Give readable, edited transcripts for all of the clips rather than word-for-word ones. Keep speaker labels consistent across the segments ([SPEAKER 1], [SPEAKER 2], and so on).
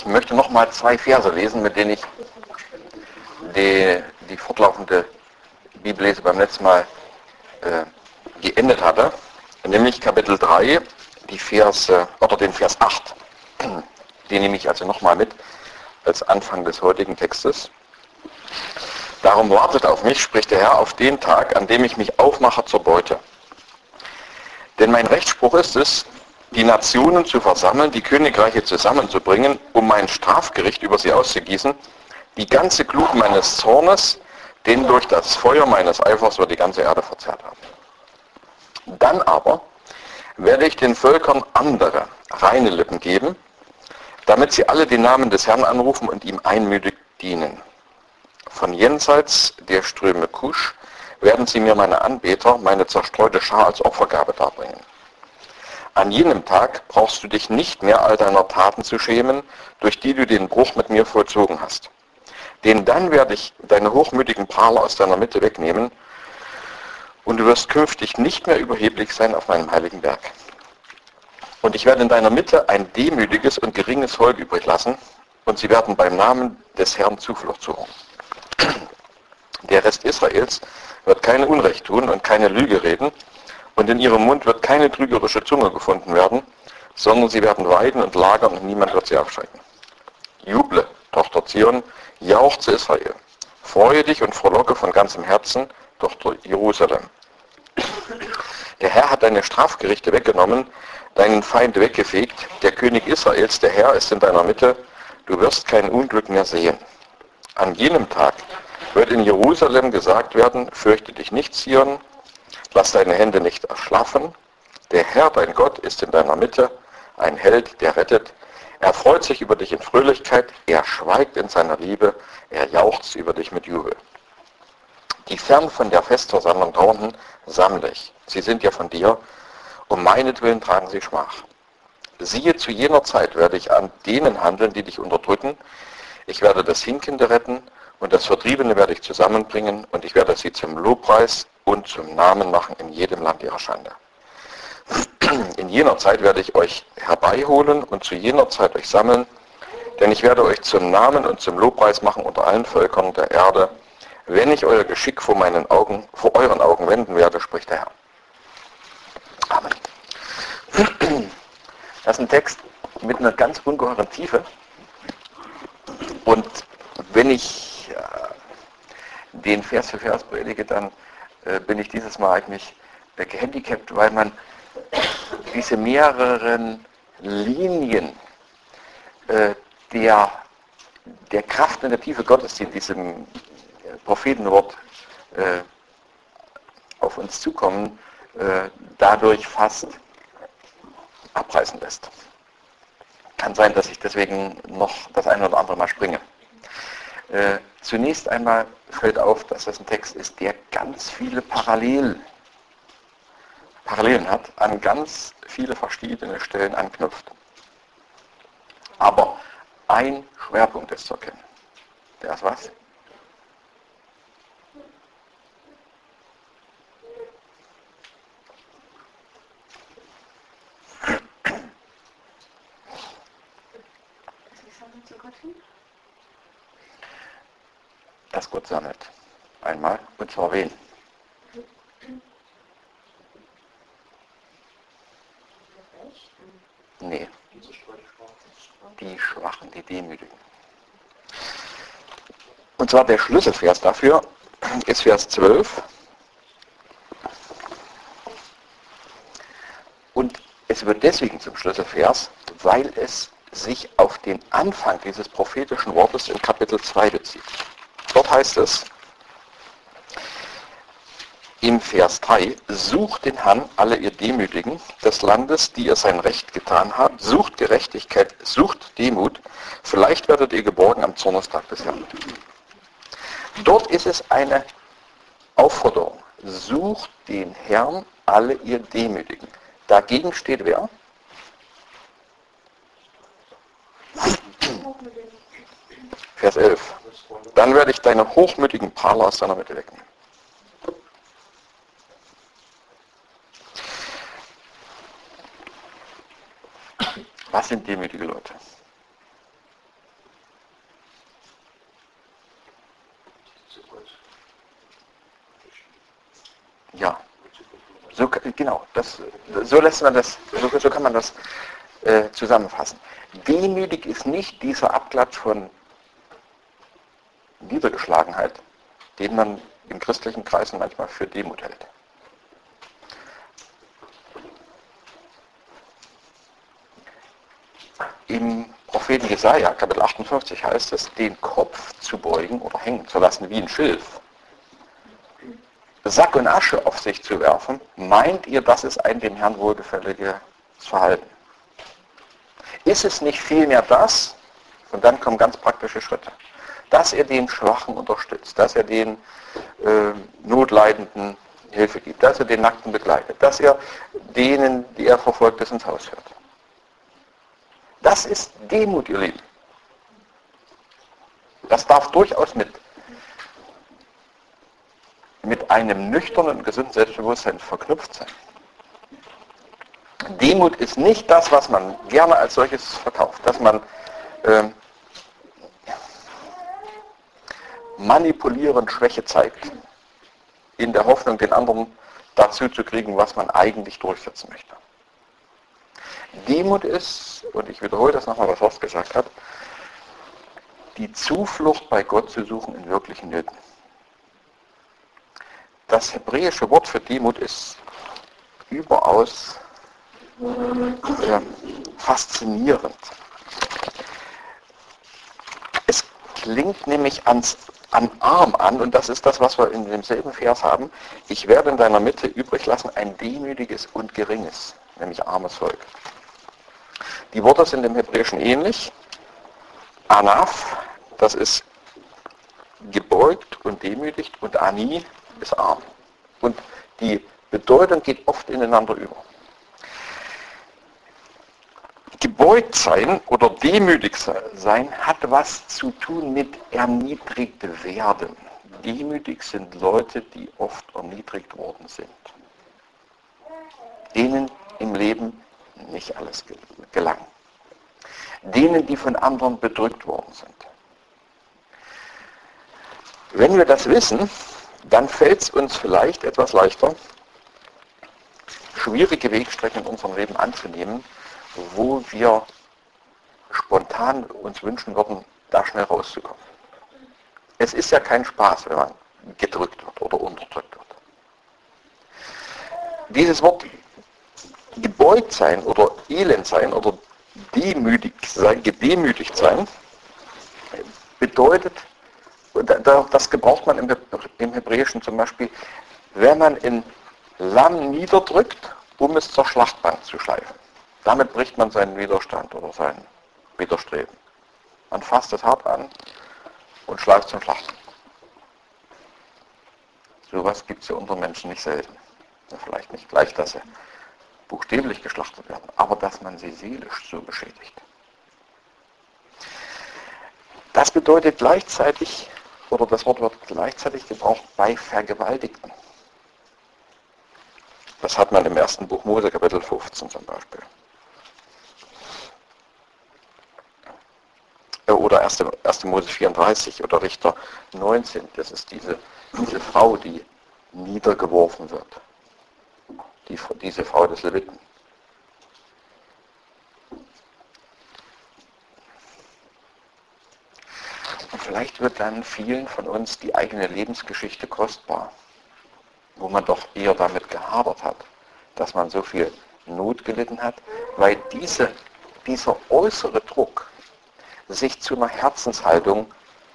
[SPEAKER 1] möchte nochmal 2 Verse lesen, mit denen ich die fortlaufende Bibellese beim letzten Mal geendet hatte. Nämlich Kapitel 3, den Vers 8. Den nehme ich also nochmal mit als Anfang des heutigen Textes. Darum wartet auf mich, spricht der Herr, auf den Tag, an dem ich mich aufmache zur Beute. Denn mein Rechtsspruch ist es, die Nationen zu versammeln, die Königreiche zusammenzubringen, um mein Strafgericht über sie auszugießen, die ganze Glut meines Zornes, den durch das Feuer meines Eifers wird die ganze Erde verzehrt haben. Dann aber werde ich den Völkern andere, reine Lippen geben, damit sie alle den Namen des Herrn anrufen und ihm einmütig dienen. Von jenseits der Ströme Kusch werden sie mir meine Anbeter, meine zerstreute Schar als Opfergabe darbringen. An jenem Tag brauchst du dich nicht mehr all deiner Taten zu schämen, durch die du den Bruch mit mir vollzogen hast. Denn dann werde ich deine hochmütigen Prahler aus deiner Mitte wegnehmen und du wirst künftig nicht mehr überheblich sein auf meinem heiligen Berg. Und ich werde in deiner Mitte ein demütiges und geringes Volk übrig lassen und sie werden beim Namen des Herrn Zuflucht suchen. Der Rest Israels wird keine Unrecht tun und keine Lüge reden und in ihrem Mund wird keine trügerische Zunge gefunden werden, sondern sie werden weiden und lagern und niemand wird sie aufschrecken. Juble, Tochter Zion, jauchze Israel. Freue dich und frohlocke von ganzem Herzen, Tochter Jerusalem. Der Herr hat deine Strafgerichte weggenommen, deinen Feind weggefegt. Der König Israels, der Herr, ist in deiner Mitte. Du wirst kein Unglück mehr sehen. An jenem Tag wird in Jerusalem gesagt werden, fürchte dich nicht, Zion, lass deine Hände nicht erschlaffen. Der Herr, dein Gott, ist in deiner Mitte, ein Held, der rettet. Er freut sich über dich in Fröhlichkeit, er schweigt in seiner Liebe, er jauchzt über dich mit Jubel. Die fern von der Festversammlung Trauernden sammle ich. Sie sind ja von dir, um meinetwillen tragen sie Schmach. Siehe, zu jener Zeit werde ich an denen handeln, die dich unterdrücken. Ich werde das Hinkende retten und das Vertriebene werde ich zusammenbringen und ich werde sie zum Lobpreis und zum Namen machen in jedem Land ihrer Schande. In jener Zeit werde ich euch herbeiholen und zu jener Zeit euch sammeln, denn ich werde euch zum Namen und zum Lobpreis machen unter allen Völkern der Erde, wenn ich euer Geschick vor euren Augen wenden werde, spricht der Herr. Amen. Das ist ein Text mit einer ganz ungeheuren Tiefe. Und wenn ich den Vers für Vers predige, dann bin ich dieses Mal eigentlich gehandicapt, weil man diese mehreren Linien der Kraft und der Tiefe Gottes, die in diesem Prophetenwort auf uns zukommen, dadurch fast abreißen lässt. Kann sein, dass ich deswegen noch das eine oder andere Mal springe. Zunächst einmal fällt auf, dass das ein Text ist, der ganz viele Parallelen hat, an ganz viele verschiedene Stellen anknüpft. Aber ein Schwerpunkt ist zu erkennen. Der ist was? Dass Gott sammelt. Einmal. Und zwar wen? Nee. Die Schwachen, die Demütigen. Und zwar der Schlüsselvers dafür ist Vers 12. Und es wird deswegen zum Schlüsselvers, weil es sich auf den Anfang dieses prophetischen Wortes in Kapitel 2 bezieht. Dort heißt es im Vers 3, sucht den Herrn, alle ihr Demütigen des Landes, die ihr sein Recht getan habt, sucht Gerechtigkeit, sucht Demut, vielleicht werdet ihr geborgen am Zornestag des Herrn. Dort ist es eine Aufforderung, sucht den Herrn, alle ihr Demütigen. Dagegen steht wer? Vers 11. Dann werde ich deine hochmütigen Prahler aus deiner Mitte wegnehmen. Was sind demütige Leute? Genau, so lässt man das, so kann man das zusammenfassen. Demütig ist nicht dieser Abklatsch von Niedergeschlagenheit, den man in christlichen Kreisen manchmal für Demut hält. Im Propheten Jesaja, Kapitel 58, heißt es, den Kopf zu beugen oder hängen zu lassen wie ein Schilf, Sack und Asche auf sich zu werfen. Meint ihr, das ist ein dem Herrn wohlgefälliges Verhalten? Ist es nicht vielmehr das, und dann kommen ganz praktische Schritte, dass er den Schwachen unterstützt, dass er den Notleidenden Hilfe gibt, dass er den Nackten begleitet, dass er denen, die er verfolgt ist, ins Haus führt. Das ist Demut, ihr Lieben. Das darf durchaus mit einem nüchternen und gesunden Selbstbewusstsein verknüpft sein. Demut ist nicht das, was man gerne als solches verkauft, dass man manipulierend Schwäche zeigt, in der Hoffnung, den anderen dazu zu kriegen, was man eigentlich durchsetzen möchte. Demut ist, und ich wiederhole das nochmal, was Horst gesagt hat, die Zuflucht bei Gott zu suchen in wirklichen Nöten. Das hebräische Wort für Demut ist überaus faszinierend. Es klingt nämlich an arm an, und das ist das, was wir in demselben Vers haben. Ich werde in deiner Mitte übrig lassen ein demütiges und geringes, nämlich armes Volk. Die Worte sind im Hebräischen ähnlich. Anaf, das ist gebeugt und demütigt, und Ani ist arm. Und die Bedeutung geht oft ineinander über. Gebeugt sein oder demütig sein hat was zu tun mit erniedrigt werden. Demütig sind Leute, die oft erniedrigt worden sind. Denen im Leben nicht alles gelang. Denen, die von anderen bedrückt worden sind. Wenn wir das wissen, dann fällt es uns vielleicht etwas leichter, schwierige Wegstrecken in unserem Leben anzunehmen, wo wir spontan uns wünschen würden, da schnell rauszukommen. Es ist ja kein Spaß, wenn man gedrückt wird oder unterdrückt wird. Dieses Wort gebeugt sein oder elend sein oder gedemütigt sein bedeutet, das gebraucht man im Hebräischen zum Beispiel, wenn man ein Lamm niederdrückt, um es zur Schlachtbank zu schleifen. Damit bricht man seinen Widerstand oder sein Widerstreben. Man fasst es hart an und schleift zum Schlachten. Sowas gibt es ja unter Menschen nicht selten. Ja, vielleicht nicht gleich, dass sie buchstäblich geschlachtet werden, aber dass man sie seelisch so beschädigt. Das bedeutet gleichzeitig, oder das Wort wird gleichzeitig gebraucht bei Vergewaltigten. Das hat man im ersten Buch Mose, Kapitel 15 zum Beispiel. Oder 1. Mose 34 oder Richter 19. Das ist diese Frau, die niedergeworfen wird. Diese Frau des Leviten. Und vielleicht wird dann vielen von uns die eigene Lebensgeschichte kostbar, wo man doch eher damit gehadert hat, dass man so viel Not gelitten hat, weil dieser äußere Druck sich zu einer Herzenshaltung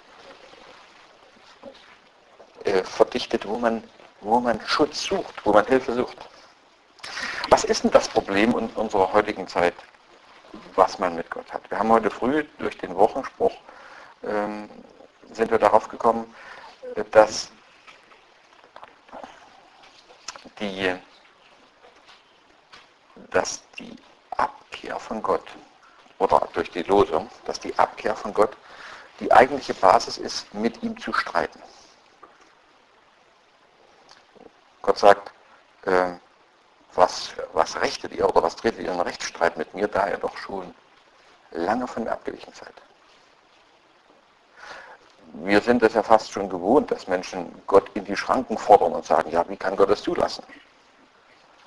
[SPEAKER 1] verdichtet, wo man Schutz sucht, wo man Hilfe sucht. Was ist denn das Problem in unserer heutigen Zeit, was man mit Gott hat? Wir haben heute früh durch den Wochenspruch sind wir darauf gekommen, dass die Abkehr von Gott oder durch die Losung, dass die Abkehr von Gott die eigentliche Basis ist, mit ihm zu streiten. Gott sagt, was rechtet ihr oder was tretet ihr in Rechtsstreit mit mir, da ihr doch schon lange von mir abgewichen seid. Wir sind es ja fast schon gewohnt, dass Menschen Gott in die Schranken fordern und sagen, ja, wie kann Gott das zulassen?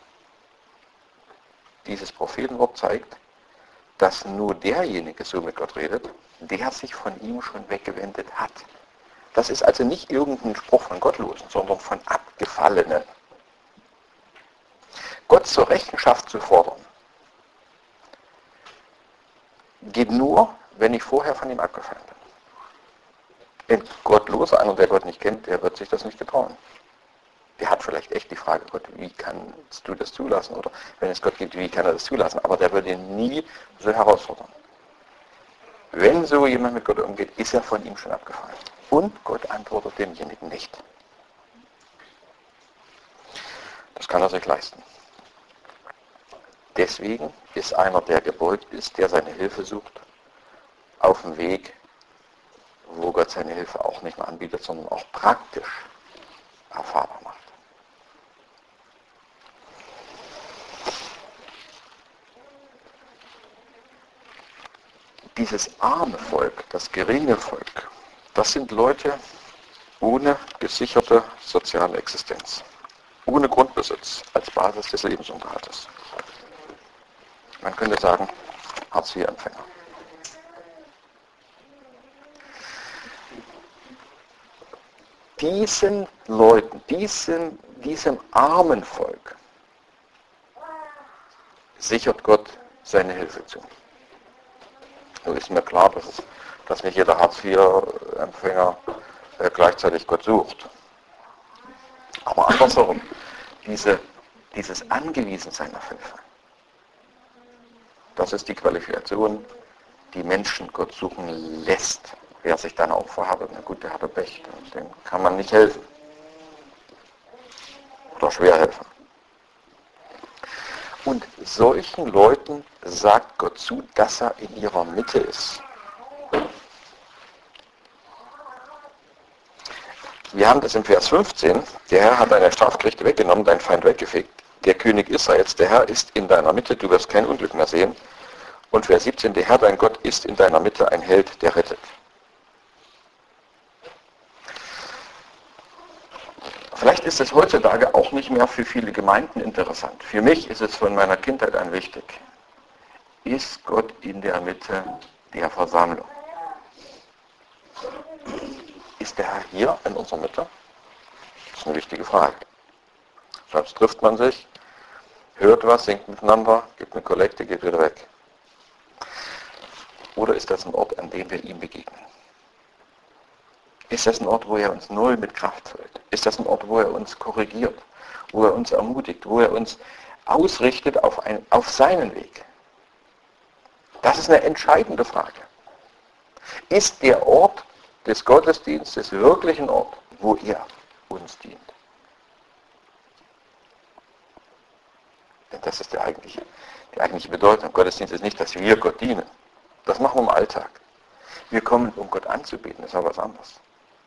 [SPEAKER 1] dieses Prophetenwort zeigt, dass nur derjenige so mit Gott redet, der sich von ihm schon weggewendet hat. Das ist also nicht irgendein Spruch von Gottlosen, sondern von Abgefallenen. Gott zur Rechenschaft zu fordern, geht nur, wenn ich vorher von ihm abgefallen bin. Ein Gottloser, einer, der Gott nicht kennt, der wird sich das nicht getrauen. Der hat vielleicht echt die Frage, Gott, wie kannst du das zulassen? Oder wenn es Gott gibt, wie kann er das zulassen? Aber der würde ihn nie so herausfordern. Wenn so jemand mit Gott umgeht, ist er von ihm schon abgefallen. Und Gott antwortet demjenigen nicht. Das kann er sich leisten. Deswegen ist einer, der gebeugt ist, der seine Hilfe sucht, auf dem Weg, wo Gott seine Hilfe auch nicht nur anbietet, sondern auch praktisch erfahrbar macht. Dieses arme Volk, das geringe Volk, das sind Leute ohne gesicherte soziale Existenz, ohne Grundbesitz als Basis des Lebensunterhaltes. Man könnte sagen, Hartz-IV-Empfänger. Diesen Leuten, diesem armen Volk sichert Gott seine Hilfe zu. Nur ist mir klar, dass nicht jeder Hartz-IV-Empfänger gleichzeitig Gott sucht. Aber andersherum, dieses Angewiesensein auf Hilfe, das ist die Qualifikation, die Menschen Gott suchen lässt. Wer sich dann auch vorhabe, na gut, der hatte Pech, dem kann man nicht helfen. Oder schwer helfen. Und solchen Leuten sagt Gott zu, dass er in ihrer Mitte ist. Wir haben das im Vers 15. Der Herr hat deine Strafgerichte weggenommen, dein Feind weggefegt. Der König Israels, der Herr ist in deiner Mitte, du wirst kein Unglück mehr sehen. Und Vers 17, der Herr, dein Gott, ist in deiner Mitte ein Held, der rettet. Vielleicht ist es heutzutage auch nicht mehr für viele Gemeinden interessant. Für mich ist es von meiner Kindheit an wichtig. Ist Gott in der Mitte der Versammlung? Ist der Herr hier in unserer Mitte? Das ist eine wichtige Frage. Sonst trifft man sich, hört was, singt miteinander, gibt eine Kollekte, geht wieder weg. Oder ist das ein Ort, an dem wir ihm begegnen? Ist das ein Ort, wo er uns neu mit Kraft füllt? Ist das ein Ort, wo er uns korrigiert, wo er uns ermutigt, wo er uns ausrichtet auf seinen Weg? Das ist eine entscheidende Frage. Ist der Ort des Gottesdienstes wirklich ein Ort, wo er uns dient? Denn das ist die eigentliche Bedeutung. Gottesdienst ist nicht, dass wir Gott dienen. Das machen wir im Alltag. Wir kommen, um Gott anzubeten, das ist aber was anderes.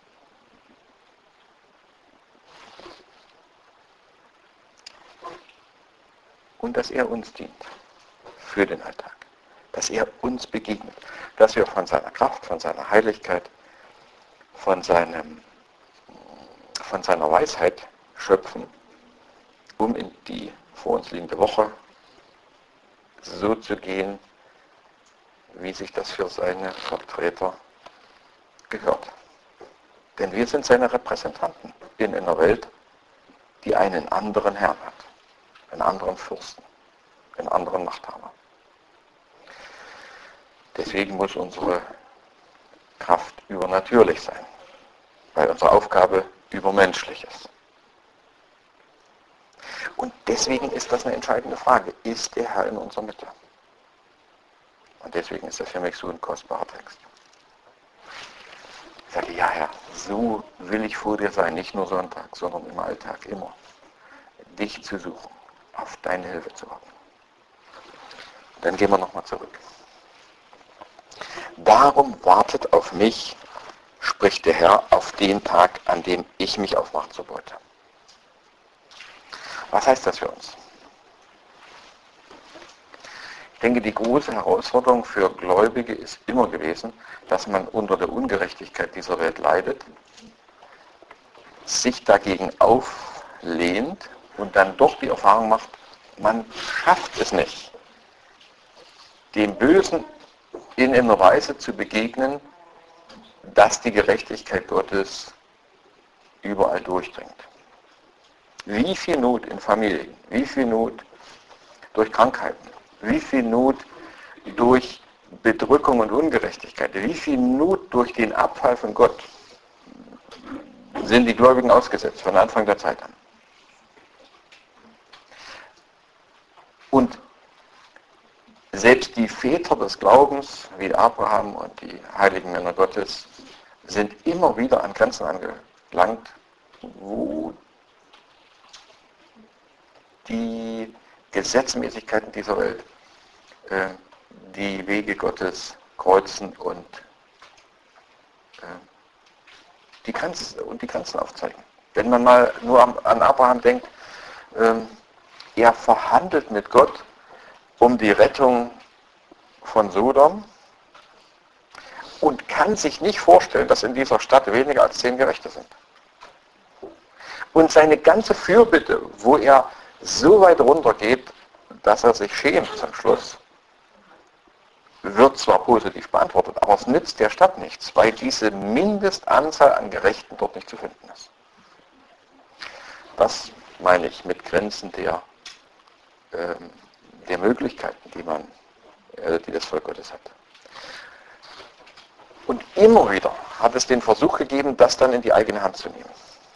[SPEAKER 1] Und dass er uns dient für den Alltag. Dass er uns begegnet. Dass wir von seiner Kraft, von seiner Heiligkeit, von seiner Weisheit schöpfen, um in die vor uns liegende Woche so zu gehen, wie sich das für seine Vertreter gehört. Denn wir sind seine Repräsentanten in einer Welt, die einen anderen Herrn hat, einen anderen Fürsten, einen anderen Machthaber. Deswegen muss unsere Kraft übernatürlich sein, weil unsere Aufgabe übermenschlich ist. Und deswegen ist das eine entscheidende Frage. Ist der Herr in unserer Mitte? Und deswegen ist das für mich so ein kostbarer Text. Ich sage, ja Herr, so will ich vor dir sein, nicht nur Sonntag, sondern im Alltag, immer. Dich zu suchen, auf deine Hilfe zu warten. Dann gehen wir nochmal zurück. Darum wartet auf mich, spricht der Herr, auf den Tag, an dem ich mich aufmache zur Beute. Was heißt das für uns? Ich denke, die große Herausforderung für Gläubige ist immer gewesen, dass man unter der Ungerechtigkeit dieser Welt leidet, sich dagegen auflehnt und dann doch die Erfahrung macht, man schafft es nicht, dem Bösen in einer Weise zu begegnen, dass die Gerechtigkeit Gottes überall durchdringt. Wie viel Not in Familien, wie viel Not durch Krankheiten, wie viel Not durch Bedrückung und Ungerechtigkeit, wie viel Not durch den Abfall von Gott sind die Gläubigen ausgesetzt von Anfang der Zeit an. Und selbst die Väter des Glaubens, wie Abraham und die heiligen Männer Gottes, sind immer wieder an Grenzen angelangt, wo die Gesetzmäßigkeiten dieser Welt die Wege Gottes kreuzen und die Grenzen aufzeigen. Wenn man mal nur an Abraham denkt, er verhandelt mit Gott um die Rettung von Sodom und kann sich nicht vorstellen, dass in dieser Stadt weniger als 10 Gerechte sind. Und seine ganze Fürbitte, wo er so weit runtergeht, dass er sich schämt zum Schluss, wird zwar positiv beantwortet, aber es nützt der Stadt nichts, weil diese Mindestanzahl an Gerechten dort nicht zu finden ist. Das meine ich mit Grenzen der Möglichkeiten, die das Volk Gottes hat. Und immer wieder hat es den Versuch gegeben, das dann in die eigene Hand zu nehmen.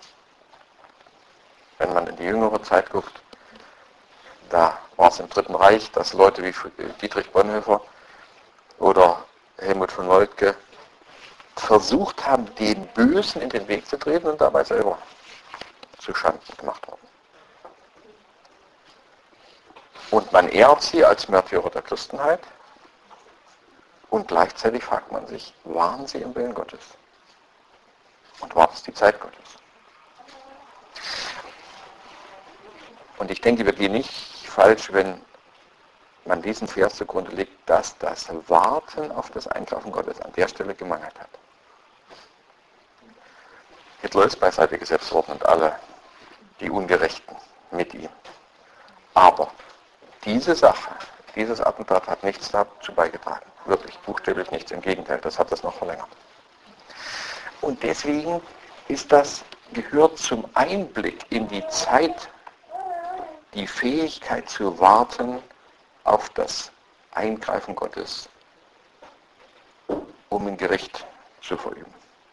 [SPEAKER 1] Wenn man in die jüngere Zeit guckt, da war es im Dritten Reich, dass Leute wie Dietrich Bonhoeffer oder Helmut von Moltke versucht haben, den Bösen in den Weg zu treten und dabei selber zu Schanden gemacht haben. Und man ehrt sie als Märtyrer der Christenheit und gleichzeitig fragt man sich, waren sie im Willen Gottes? Und war das die Zeit Gottes? Und ich denke, wir gehen nicht falsch, wenn man diesen Vers zugrunde legt, dass das Warten auf das Eingreifen Gottes an der Stelle gemangelt hat. Hitler ist beiseite gesetzt worden und alle die Ungerechten mit ihm. Aber diese Sache, dieses Attentat hat nichts dazu beigetragen. Wirklich, buchstäblich nichts. Im Gegenteil, das hat das noch verlängert. Und deswegen gehört zum Einblick in die Zeit die Fähigkeit zu warten auf das Eingreifen Gottes, um ein Gericht zu verüben.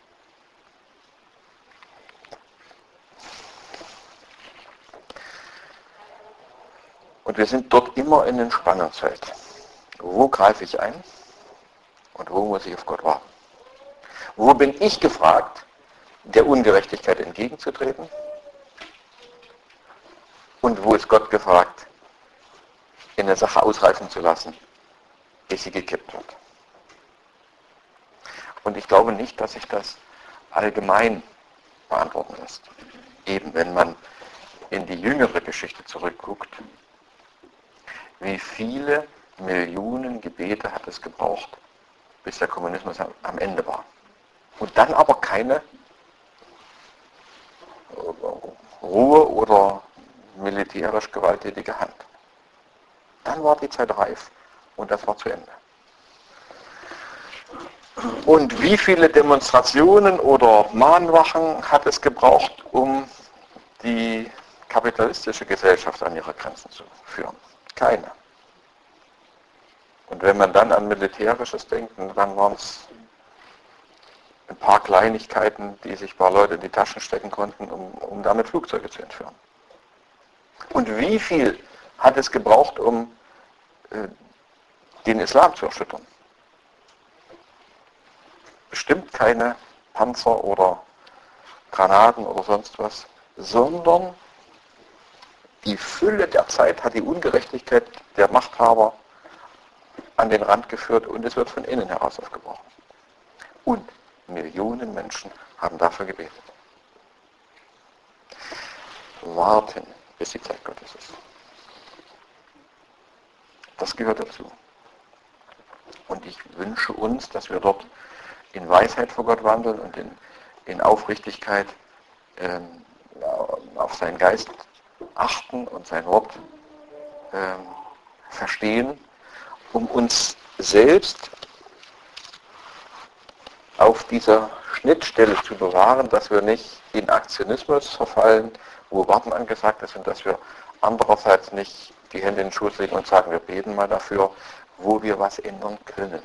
[SPEAKER 1] Und wir sind dort immer in einem Spannungsfeld. Wo greife ich ein und wo muss ich auf Gott warten? Wo bin ich gefragt, der Ungerechtigkeit entgegenzutreten? Und wo ist Gott gefragt, in der Sache ausreifen zu lassen, bis sie gekippt wird? Und ich glaube nicht, dass sich das allgemein beantworten lässt. Eben wenn man in die jüngere Geschichte zurückguckt, wie viele Millionen Gebete hat es gebraucht, bis der Kommunismus am Ende war. Und dann aber keine Ruhe oder militärisch gewalttätige Hand. Dann war die Zeit reif und das war zu Ende. Und wie viele Demonstrationen oder Mahnwachen hat es gebraucht, um die kapitalistische Gesellschaft an ihre Grenzen zu führen? Keine. Und wenn man dann an Militärisches denkt, dann waren es ein paar Kleinigkeiten, die sich ein paar Leute in die Taschen stecken konnten, um damit Flugzeuge zu entführen. Und wie viel hat es gebraucht, um den Islam zu erschüttern? Bestimmt keine Panzer oder Granaten oder sonst was, sondern die Fülle der Zeit hat die Ungerechtigkeit der Machthaber an den Rand geführt und es wird von innen heraus aufgebrochen. Und Millionen Menschen haben dafür gebetet. Warten, bis die Zeit Gottes ist. Das gehört dazu. Und ich wünsche uns, dass wir dort in Weisheit vor Gott wandeln und in Aufrichtigkeit auf seinen Geist achten und sein Wort verstehen um uns selbst auf dieser Schnittstelle zu bewahren, dass wir nicht in Aktionismus verfallen, wo Warten angesagt ist und dass wir andererseits nicht die Hände in den Schoß legen und sagen, wir beten mal dafür, wo wir was ändern können.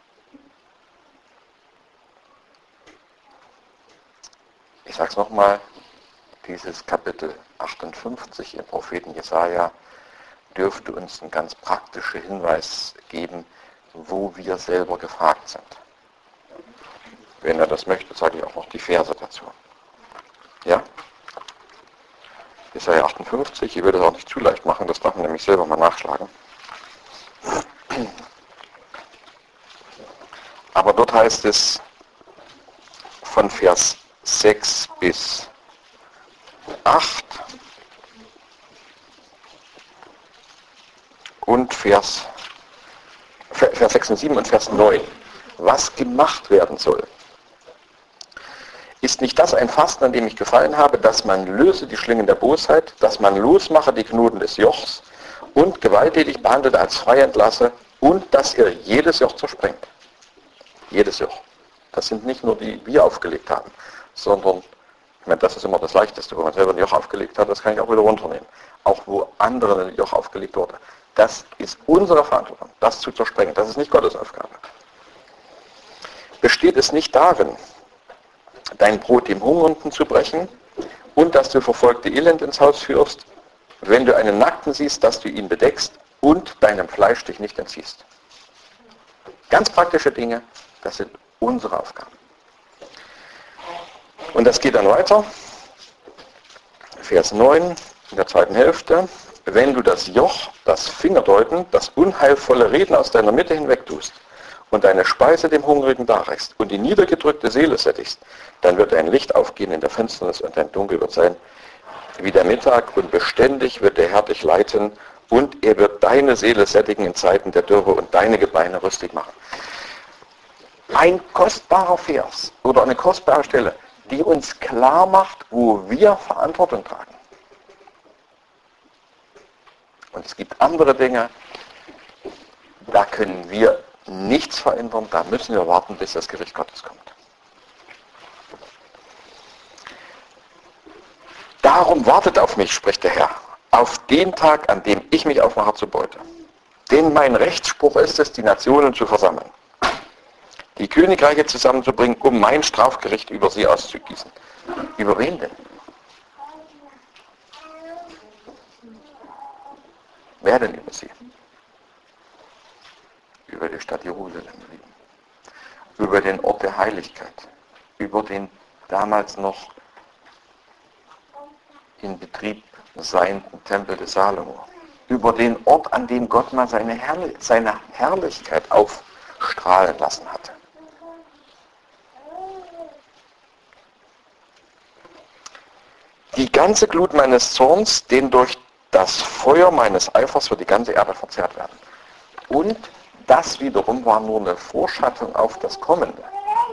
[SPEAKER 1] Ich sage es nochmal, dieses Kapitel 58 im Propheten Jesaja dürfte uns einen ganz praktischen Hinweis geben, wo wir selber gefragt sind. Wenn er das möchte, sage ich auch noch die Verse dazu. Ja? Jesaja 58, ich will das auch nicht zu leicht machen, das darf man nämlich selber mal nachschlagen. Aber dort heißt es von Vers 6 bis 8 und Vers 6 und 7 und Vers 9, was gemacht werden soll. Ist nicht das ein Fasten, an dem ich gefallen habe, dass man löse die Schlingen der Bosheit, dass man losmache die Knoten des Jochs und gewalttätig behandelt als frei entlasse und dass ihr jedes Joch zersprengt? Jedes Joch. Das sind nicht nur die wir aufgelegt haben, sondern, ich meine, das ist immer das Leichteste, wo man selber ein Joch aufgelegt hat, das kann ich auch wieder runternehmen. Auch wo anderen ein Joch aufgelegt wurde. Das ist unsere Verantwortung, das zu zersprengen. Das ist nicht Gottes Aufgabe. Besteht es nicht darin, dein Brot dem Hungernden zu brechen und dass du verfolgte Elend ins Haus führst, wenn du einen Nackten siehst, dass du ihn bedeckst und deinem Fleisch dich nicht entziehst? Ganz praktische Dinge, das sind unsere Aufgaben. Und das geht dann weiter. Vers 9 in der zweiten Hälfte. Wenn du das Joch, das Fingerdeuten, das unheilvolle Reden aus deiner Mitte hinweg tust und deine Speise dem Hungrigen darreichst und die niedergedrückte Seele sättigst, dann wird ein Licht aufgehen in der Finsternis und dein Dunkel wird sein wie der Mittag und beständig wird der Herr dich leiten und er wird deine Seele sättigen in Zeiten der Dürre und deine Gebeine rüstig machen. Ein kostbarer Vers oder eine kostbare Stelle, die uns klar macht, wo wir Verantwortung tragen. Und es gibt andere Dinge, da können wir nichts verändern, da müssen wir warten, bis das Gericht Gottes kommt. Darum wartet auf mich, spricht der Herr, auf den Tag, an dem ich mich aufmache zur Beute. Denn mein Rechtsspruch ist es, die Nationen zu versammeln, die Königreiche zusammenzubringen, um mein Strafgericht über sie auszugießen. Über wen denn? Wer denn über sie? Über die Stadt Jerusalem, über den Ort der Heiligkeit, über den damals noch in Betrieb seienden Tempel des Salomo, über den Ort, an dem Gott mal seine Herrlichkeit aufstrahlen lassen hatte. Die ganze Glut meines Zorns, den durch das Feuer meines Eifers wird die ganze Erde verzehrt werden. Und das wiederum war nur eine Vorschattung auf das Kommende.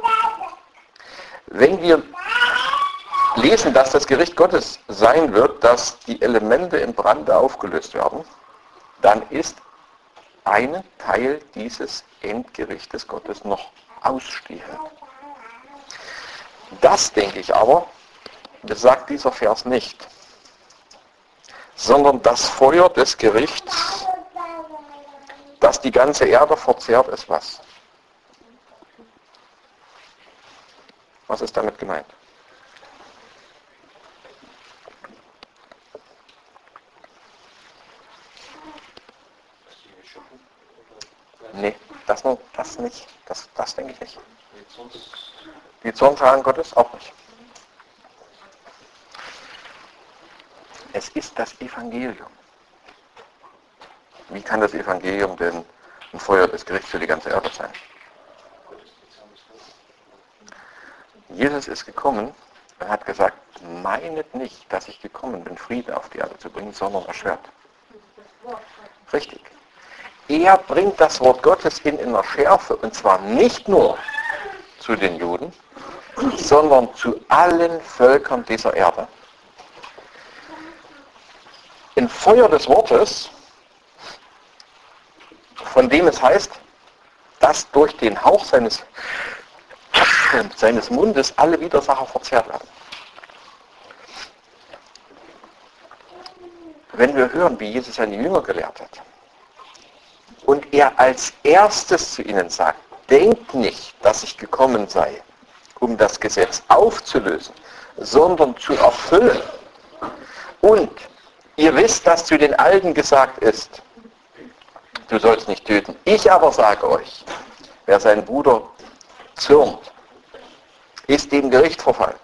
[SPEAKER 1] Wenn wir lesen, dass das Gericht Gottes sein wird, dass die Elemente im Brande aufgelöst werden, dann ist ein Teil dieses Endgerichtes Gottes noch ausstehend. Das, denke ich aber, besagt dieser Vers nicht, sondern das Feuer des Gerichts, das die ganze Erde verzehrt, ist was? Was ist damit gemeint? Nee, das nicht. Das denke ich nicht. Die Zorntaten Gottes auch nicht. Es ist das Evangelium. Wie kann das Evangelium denn ein Feuer des Gerichts für die ganze Erde sein? Jesus ist gekommen und hat gesagt, meinet nicht, dass ich gekommen bin, Frieden auf die Erde zu bringen, sondern das Schwert. Richtig. Er bringt das Wort Gottes in der Schärfe, und zwar nicht nur zu den Juden, sondern zu allen Völkern dieser Erde. Ein Feuer des Wortes von dem es heißt, dass durch den Hauch seines Mundes alle Widersacher verzehrt werden. Wenn wir hören, wie Jesus seine Jünger gelehrt hat, und er als erstes zu ihnen sagt, denkt nicht, dass ich gekommen sei, um das Gesetz aufzulösen, sondern zu erfüllen. Und ihr wisst, dass zu den Alten gesagt ist, du sollst nicht töten. Ich aber sage euch, wer seinen Bruder zürnt, ist dem Gericht verfallen.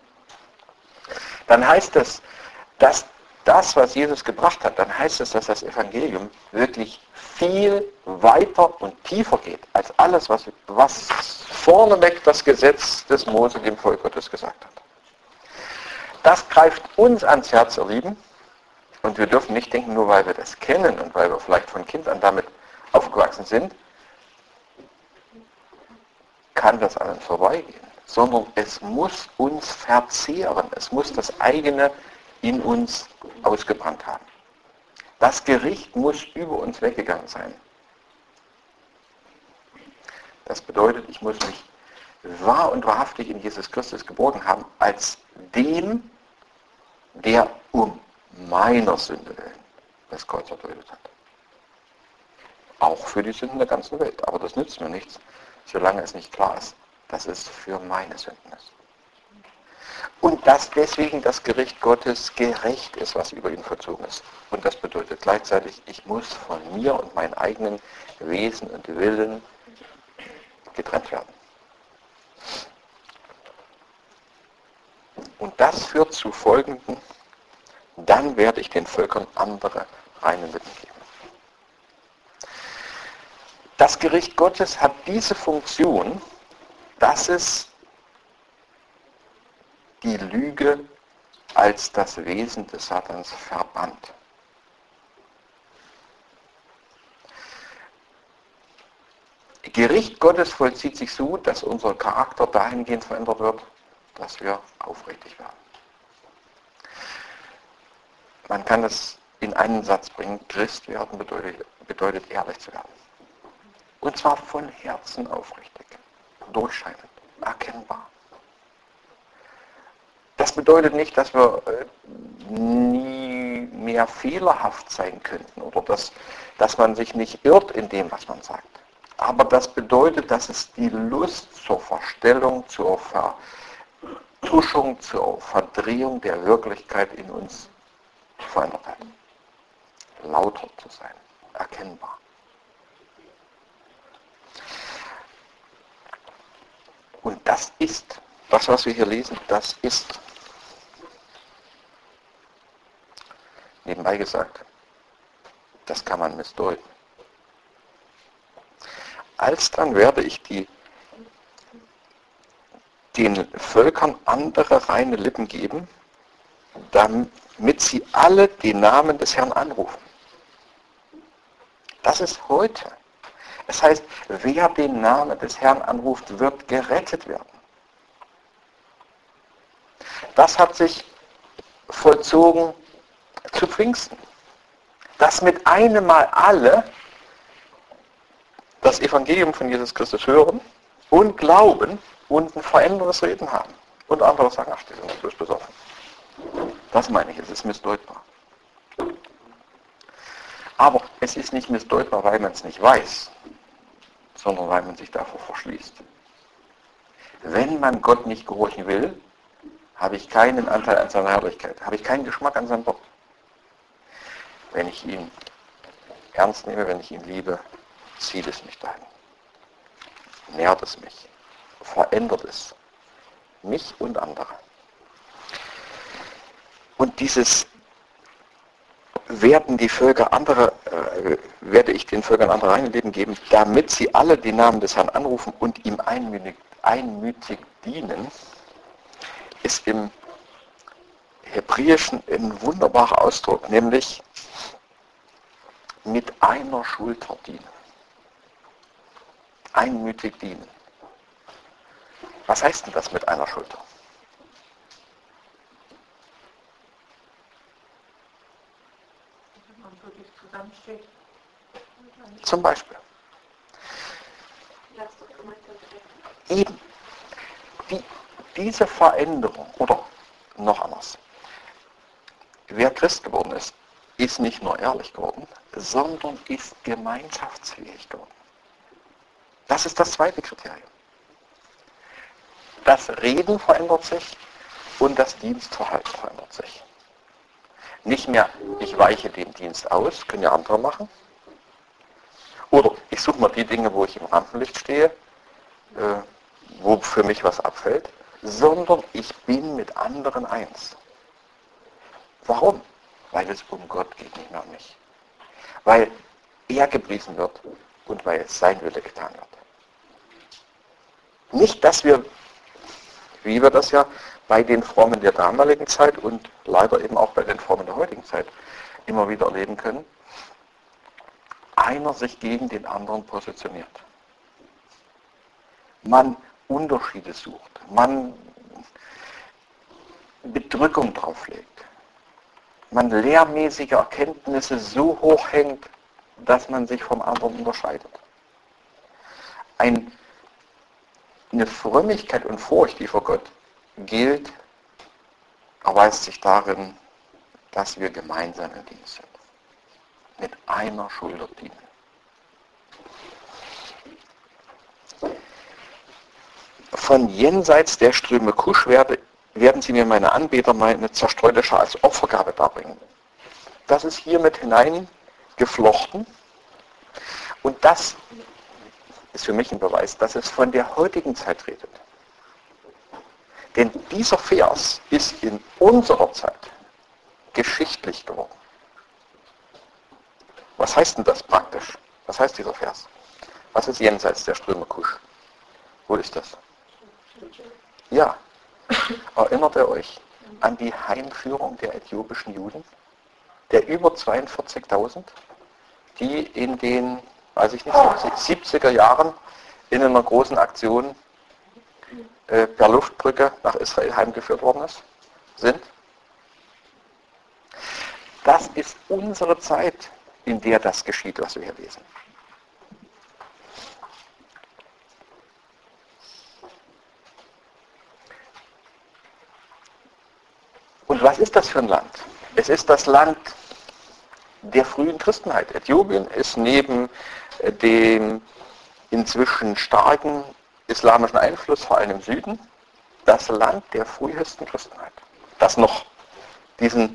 [SPEAKER 1] Dann heißt es, dass das, was Jesus gebracht hat, dann heißt es, dass das Evangelium wirklich viel weiter und tiefer geht, als alles, was vorneweg das Gesetz des Mose dem Volk Gottes gesagt hat. Das greift uns ans Herz, ihr Lieben, und wir dürfen nicht denken, nur weil wir das kennen und weil wir vielleicht von Kind an damit aufgewachsen sind, kann das an uns vorbeigehen, sondern es muss uns verzehren, es muss das eigene in uns ausgebrannt haben. Das Gericht muss über uns weggegangen sein. Das bedeutet, ich muss mich wahr und wahrhaftig in Jesus Christus geborgen haben, als dem, der um meiner Sünde willen das Kreuz erduldet hat. Auch für die Sünden der ganzen Welt. Aber das nützt mir nichts, solange es nicht klar ist, dass es für meine Sünden ist. Und dass deswegen das Gericht Gottes gerecht ist, was über ihn vollzogen ist. Und das bedeutet gleichzeitig, ich muss von mir und meinen eigenen Wesen und Willen getrennt werden. Und das führt zu folgendem: Dann werde ich den Völkern andere reine Lippen geben. Das Gericht Gottes hat diese Funktion, dass es die Lüge als das Wesen des Satans verbannt. Gericht Gottes vollzieht sich so, dass unser Charakter dahingehend verändert wird, dass wir aufrichtig werden. Man kann es in einen Satz bringen: Christ werden bedeutet ehrlich zu werden. Und zwar von Herzen aufrichtig, durchscheinend, erkennbar. Das bedeutet nicht, dass wir nie mehr fehlerhaft sein könnten oder dass man sich nicht irrt in dem, was man sagt. Aber das bedeutet, dass es die Lust zur Verstellung, zur Vertuschung, zur Verdrehung der Wirklichkeit in uns verändert hat. Lauter zu sein, erkennbar. Und das ist, das, was wir hier lesen, das ist, nebenbei gesagt, das kann man missdeuten. Alsdann werde ich den Völkern andere reine Lippen geben, damit sie alle den Namen des Herrn anrufen. Das ist heute. Es heißt, wer den Namen des Herrn anruft, wird gerettet werden. Das hat sich vollzogen zu Pfingsten. Dass mit einem Mal alle das Evangelium von Jesus Christus hören und glauben und ein veränderndes Reden haben. Und andere sagen, ach, die sind natürlich besoffen. Das meine ich, es ist missdeutbar. Aber es ist nicht missdeutbar, weil man es nicht weiß, sondern weil man sich davor verschließt. Wenn man Gott nicht gehorchen will, habe ich keinen Anteil an seiner Herrlichkeit, habe ich keinen Geschmack an seinem Wort. Wenn ich ihn ernst nehme, wenn ich ihn liebe, zieht es mich dahin. Nährt es mich, verändert es mich und andere. Und dieses werde ich den Völkern andere reine Leben geben, damit sie alle den Namen des Herrn anrufen und ihm einmütig dienen, ist im Hebräischen ein wunderbarer Ausdruck, nämlich mit einer Schulter dienen. Einmütig dienen. Was heißt denn das mit einer Schulter?
[SPEAKER 2] Wenn man wirklich zusammensteht.
[SPEAKER 1] Zum Beispiel. Eben. Diese Veränderung, oder noch anders, wer Christ geworden ist, ist nicht nur ehrlich geworden, sondern ist gemeinschaftsfähig geworden. Das ist das zweite Kriterium. Das Reden verändert sich und das Dienstverhalten verändert sich. Nicht mehr, ich weiche den Dienst aus, können ja andere machen. Oder ich suche mal die Dinge, wo ich im Rampenlicht stehe, wo für mich was abfällt, sondern ich bin mit anderen eins. Warum? Weil es um Gott geht, nicht mehr um mich. Weil er gepriesen wird und weil es sein Wille getan wird. Nicht, dass wir, wie wir das ja bei den Frommen der damaligen Zeit und leider eben auch bei den Frommen der heutigen Zeit immer wieder erleben können, einer sich gegen den anderen positioniert. Man Unterschiede sucht, man Bedrückung drauflegt, man lehrmäßige Erkenntnisse so hoch hängt, dass man sich vom anderen unterscheidet. Eine Frömmigkeit und Furcht, die vor Gott gilt, erweist sich darin, dass wir gemeinsam im Dienst sind. Mit einer Schulter dienen. Von jenseits der Ströme Kusch werden sie mir meine Anbeter meine zerstreute Schar als Opfergabe darbringen. Das ist hier mit hineingeflochten. Und das ist für mich ein Beweis, dass es von der heutigen Zeit redet. Denn dieser Vers ist in unserer Zeit geschichtlich geworden. Was heißt denn das praktisch? Was heißt dieser Vers? Was ist jenseits der Ströme Kusch? Wo ist das? Ja, erinnert ihr euch an die Heimführung der äthiopischen Juden? Der über 42.000, die in den, weiß ich nicht, 70er Jahren in einer großen Aktion per Luftbrücke nach Israel heimgeführt worden sind. Das ist unsere Zeit, in der das geschieht, was wir hier lesen. Und was ist das für ein Land? Es ist das Land der frühen Christenheit. Äthiopien ist neben dem inzwischen starken islamischen Einfluss, vor allem im Süden, das Land der frühesten Christenheit. Das noch diese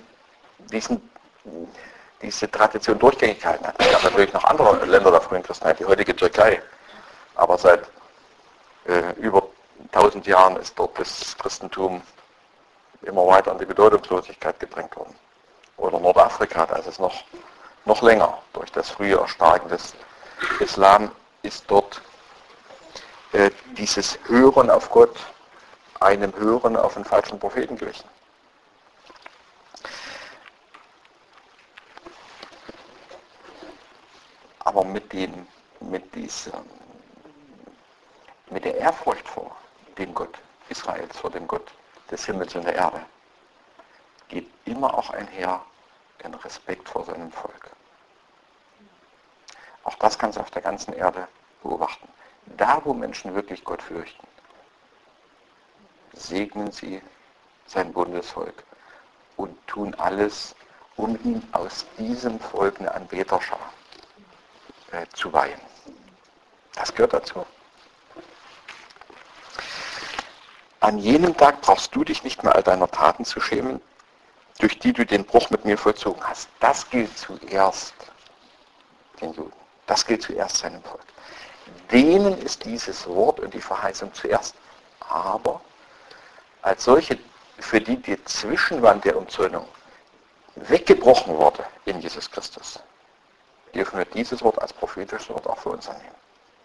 [SPEAKER 1] Tradition durchgängig gehalten hat. Es gab natürlich noch andere Länder der frühen Christenheit, die heutige Türkei. Aber seit über 1000 Jahren ist dort das Christentum immer weiter in die Bedeutungslosigkeit gedrängt worden. Oder Nordafrika, da ist es noch länger. Durch das frühe Erstarken des Islam ist dort dieses Hören auf Gott einem Hören auf einen falschen Propheten glichen. Aber mit der Ehrfurcht vor dem Gott Israels, vor dem Gott des Himmels und der Erde, geht immer auch einher ein Respekt vor seinem Volk. Auch das kannst du auf der ganzen Erde beobachten. Da, wo Menschen wirklich Gott fürchten, segnen sie sein Bundesvolk und tun alles, um ihm aus diesem Volk eine Anbeterschar zu weihen. Das gehört dazu. An jenem Tag brauchst du dich nicht mehr all deiner Taten zu schämen, durch die du den Bruch mit mir vollzogen hast. Das gilt zuerst den Juden. Das gilt zuerst seinem Volk. Denen ist dieses Wort und die Verheißung zuerst. Aber als solche, für die die Zwischenwand der Umzäunung weggebrochen wurde in Jesus Christus, dürfen wir dieses Wort als prophetisches Wort auch für uns annehmen.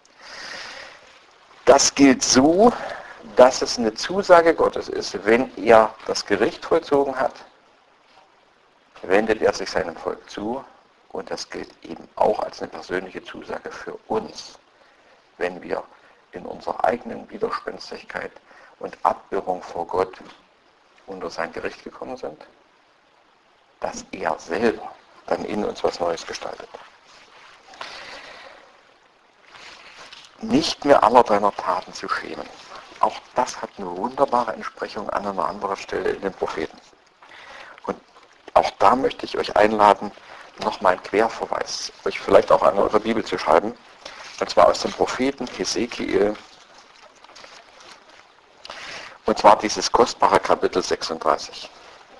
[SPEAKER 1] Das gilt so, dass es eine Zusage Gottes ist, wenn er das Gericht vollzogen hat, wendet er sich seinem Volk zu, und das gilt eben auch als eine persönliche Zusage für uns, wenn wir in unserer eigenen Widerspenstigkeit und Abirrung vor Gott unter sein Gericht gekommen sind, dass er selber dann in uns was Neues gestaltet. nicht mehr aller deiner Taten zu schämen. Auch das hat eine wunderbare Entsprechung an einer anderen Stelle in den Propheten. Und auch da möchte ich euch einladen, nochmal einen Querverweis, euch vielleicht auch an eure Bibel zu schreiben. Und zwar aus dem Propheten Hesekiel. Und zwar dieses kostbare Kapitel 36.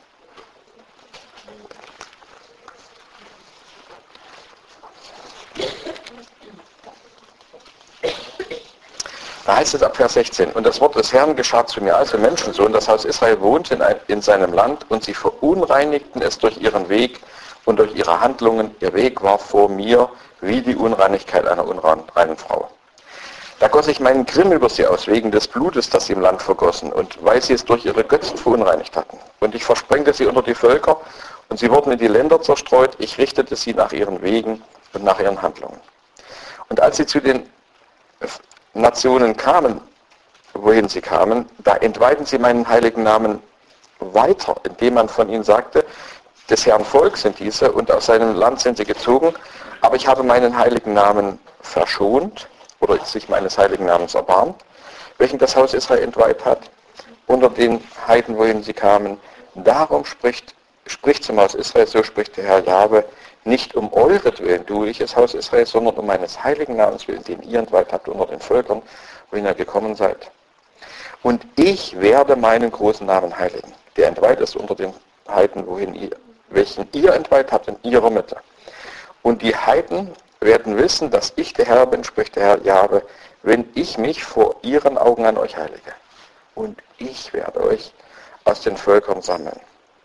[SPEAKER 1] Da heißt es ab Vers 16, und das Wort des Herrn geschah zu mir als Menschensohn, das Haus Israel wohnte in seinem Land und sie verunreinigten es durch ihren Weg und durch ihre Handlungen. Ihr Weg war vor mir wie die Unreinigkeit einer unreinen Frau. Da goss ich meinen Grimm über sie aus, wegen des Blutes, das sie im Land vergossen, und weil sie es durch ihre Götzen verunreinigt hatten. Und ich versprengte sie unter die Völker, und sie wurden in die Länder zerstreut. Ich richtete sie nach ihren Wegen und nach ihren Handlungen. Und als sie zu den Nationen kamen, wohin sie kamen, da entweihten sie meinen heiligen Namen weiter, indem man von ihnen sagte, des Herrn Volk sind diese und aus seinem Land sind sie gezogen, aber ich habe meinen heiligen Namen verschont oder sich meines heiligen Namens erbarmt, welchen das Haus Israel entweiht hat, unter den Heiden, wohin sie kamen. Darum spricht zum Haus Israel, so spricht der Herr Jahwe, nicht um euretwillen tue ich es, Haus Israel, sondern um meines heiligen Namens willen, den ihr entweiht habt unter den Völkern, wohin ihr gekommen seid. Und ich werde meinen großen Namen heiligen, der entweiht ist unter den Heiden, welchen ihr entweiht habt in ihrer Mitte. Und die Heiden werden wissen, dass ich der Herr bin, spricht der Herr Jahwe, wenn ich mich vor ihren Augen an euch heilige. Und ich werde euch aus den Völkern sammeln.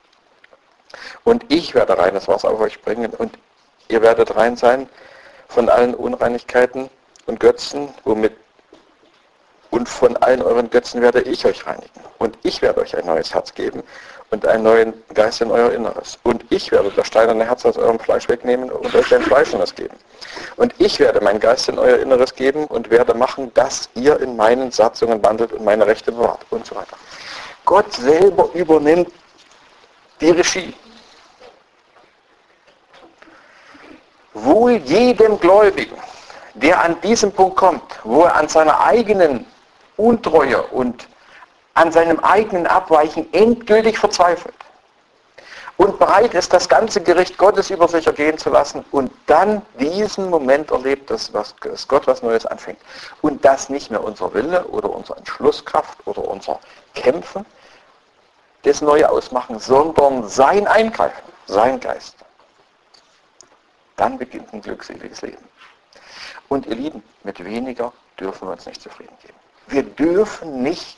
[SPEAKER 1] Und ich werde reines Wasser auf euch bringen und ihr werdet rein sein von allen Unreinigkeiten und Götzen, und von allen euren Götzen werde ich euch reinigen. Und ich werde euch ein neues Herz geben und einen neuen Geist in euer Inneres. Und ich werde das steinerne Herz aus eurem Fleisch wegnehmen und euch ein Fleischendes geben. Und ich werde meinen Geist in euer Inneres geben und werde machen, dass ihr in meinen Satzungen wandelt und meine Rechte bewahrt und so weiter. Gott selber übernimmt die Regie. Wohl jedem Gläubigen, der an diesem Punkt kommt, wo er an seiner eigenen Untreue und an seinem eigenen Abweichen endgültig verzweifelt und bereit ist, das ganze Gericht Gottes über sich ergehen zu lassen und dann diesen Moment erlebt, dass Gott was Neues anfängt. Und das nicht mehr unser Wille oder unsere Entschlusskraft oder unser Kämpfen das Neue ausmachen, sondern sein Eingreifen, sein Geist. Dann beginnt ein glückseliges Leben. Und ihr Lieben, mit weniger dürfen wir uns nicht zufrieden geben. Wir dürfen nicht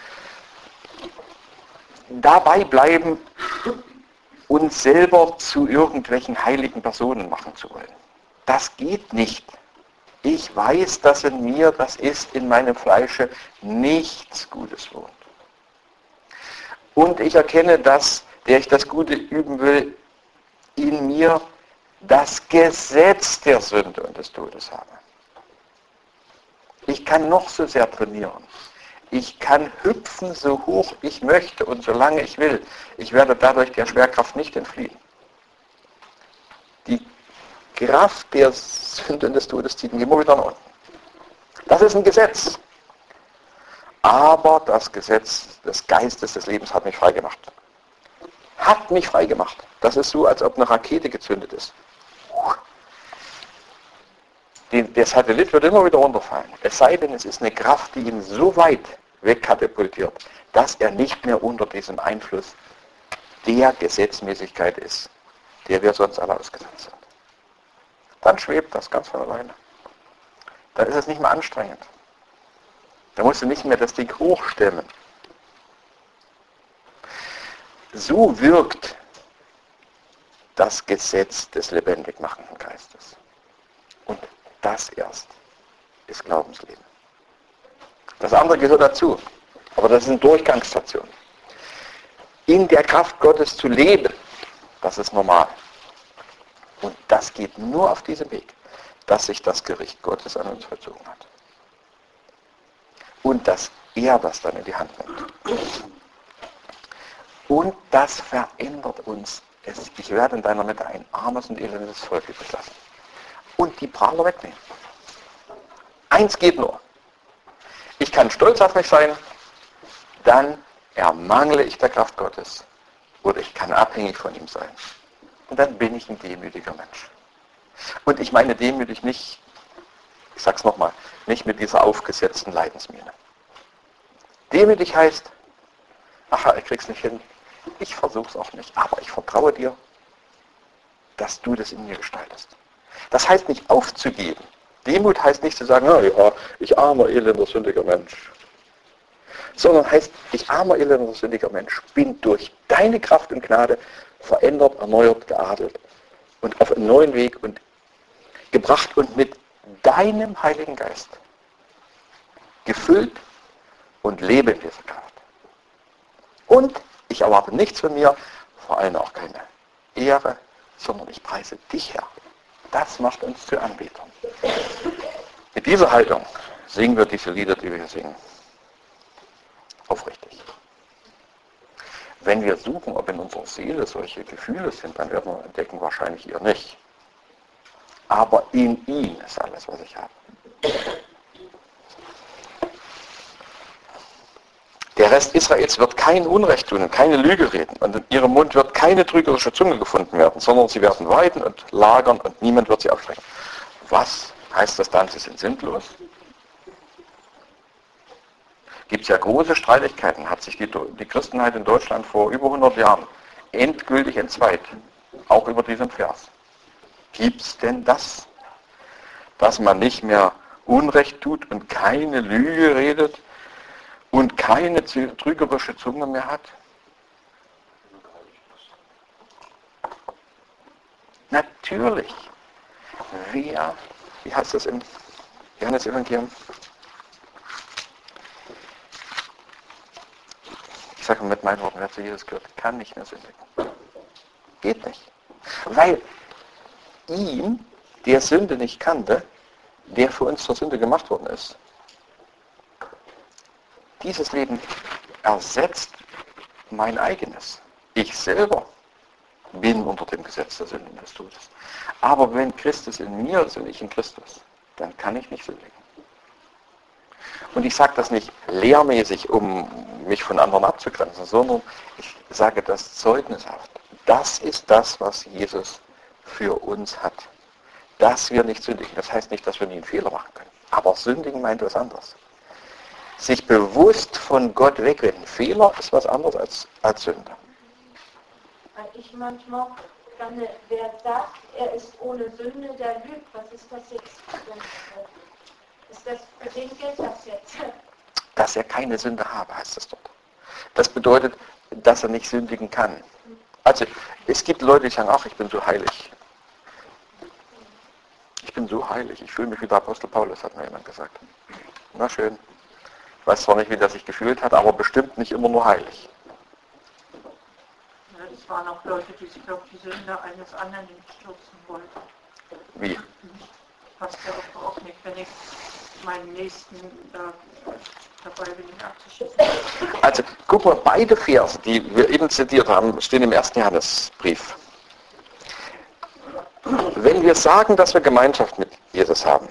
[SPEAKER 1] dabei bleiben, uns selber zu irgendwelchen heiligen Personen machen zu wollen. Das geht nicht. Ich weiß, dass in mir, das ist in meinem Fleische, nichts Gutes wohnt. Und ich erkenne, dass, der ich das Gute üben will, in mir das Gesetz der Sünde und des Todes habe. Ich kann noch so sehr trainieren. Ich kann hüpfen, so hoch ich möchte und so lange ich will. Ich werde dadurch der Schwerkraft nicht entfliehen. Die Kraft der Sünde und des Todes zieht mich immer wieder nach unten. Das ist ein Gesetz. Aber das Gesetz des Geistes des Lebens hat mich freigemacht. Hat mich freigemacht. Das ist so, als ob eine Rakete gezündet ist. Der Satellit wird immer wieder runterfallen. Es sei denn, es ist eine Kraft, die ihn so weit wegkatapultiert, dass er nicht mehr unter diesem Einfluss der Gesetzmäßigkeit ist, der wir sonst alle ausgesetzt sind. Dann schwebt das ganz von alleine. Dann ist es nicht mehr anstrengend. Da musst du nicht mehr das Ding hochstemmen. So wirkt das Gesetz des lebendig machenden Geistes. Und das erst ist Glaubensleben. Das andere gehört dazu, aber das ist eine Durchgangsstation. In der Kraft Gottes zu leben, das ist normal. Und das geht nur auf diesem Weg, dass sich das Gericht Gottes an uns vollzogen hat. Und dass er das dann in die Hand nimmt. Und das verändert uns. Ich werde in deiner Mitte ein armes und elendes Volk übrig lassen. Und die Prahler wegnehmen. Eins geht nur. Ich kann stolz auf mich sein, dann ermangle ich der Kraft Gottes. Oder ich kann abhängig von ihm sein. Und dann bin ich ein demütiger Mensch. Und ich meine demütig nicht, ich sag's nochmal, nicht mit dieser aufgesetzten Leidensmiene. Demütig heißt, ach, ich krieg's nicht hin, ich versuch's auch nicht, aber ich vertraue dir, dass du das in mir gestaltest. Das heißt nicht aufzugeben. Demut heißt nicht zu sagen, na ja, ich armer, elender, sündiger Mensch. Sondern heißt, ich armer, elender, sündiger Mensch bin durch deine Kraft und Gnade verändert, erneuert, geadelt und auf einen neuen Weg und gebracht und mit deinem Heiligen Geist gefüllt und lebe in dieser Kraft. Und ich erwarte nichts von mir, vor allem auch keine Ehre, sondern ich preise dich, Herr. Das macht uns zu Anbetern. Mit dieser Haltung singen wir diese Lieder, die wir hier singen, aufrichtig. Wenn wir suchen, ob in unserer Seele solche Gefühle sind, dann werden wir entdecken, wahrscheinlich eher nicht. Aber in ihm ist alles, was ich habe. Der Rest Israels wird kein Unrecht tun und keine Lüge reden. Und in ihrem Mund wird keine trügerische Zunge gefunden werden, sondern sie werden weiden und lagern und niemand wird sie aufschrecken. Was heißt das dann? Sie sind sinnlos? Gibt es ja große Streitigkeiten. Hat sich die Christenheit in Deutschland vor über 100 Jahren endgültig entzweit. Auch über diesen Vers. Gibt es denn das, dass man nicht mehr Unrecht tut und keine Lüge redet und keine trügerische Zunge mehr hat? Natürlich. Wie heißt das im Johannes-Evangelium? Ich sage mit meinen Worten, wer zu Jesus gehört, kann nicht mehr sündigen. Geht nicht. Weil ihm, der Sünde nicht kannte, der für uns zur Sünde gemacht worden ist, dieses Leben ersetzt mein eigenes. Ich selber bin unter dem Gesetz der Sünde und des Todes. Aber wenn Christus in mir ist und ich in Christus, dann kann ich nicht sündigen. Und ich sage das nicht lehrmäßig, um mich von anderen abzugrenzen, sondern ich sage das zeugnishaft. Das ist das, was Jesus für uns hat. Dass wir nicht sündigen. Das heißt nicht, dass wir nie einen Fehler machen können. Aber sündigen meint was anderes. Sich bewusst von Gott wegwenden. Fehler ist was anderes als Sünde.
[SPEAKER 2] Weil ich manchmal, wer sagt, er ist ohne Sünde, der lügt. Was ist das jetzt? Für wen gilt das jetzt?
[SPEAKER 1] Dass er keine Sünde habe, heißt es dort. Das bedeutet, dass er nicht sündigen kann. Also, es gibt Leute, die sagen, ach, ich bin so heilig. Ich bin so heilig, ich fühle mich wie der Apostel Paulus, hat mir jemand gesagt. Na schön. Ich weiß zwar nicht, wie der sich gefühlt hat, aber bestimmt nicht immer nur heilig.
[SPEAKER 3] Ja, es waren auch Leute, die sich auf die Sünde eines anderen stürzen wollten.
[SPEAKER 1] Wie?
[SPEAKER 3] Passt ja auch nicht, wenn ich meinen Nächsten dabei bin, ihn abzuschießen.
[SPEAKER 1] Also, guck mal, beide Verse, die wir eben zitiert haben, stehen im 1. Johannesbrief. Wenn wir sagen, dass wir Gemeinschaft mit Jesus haben,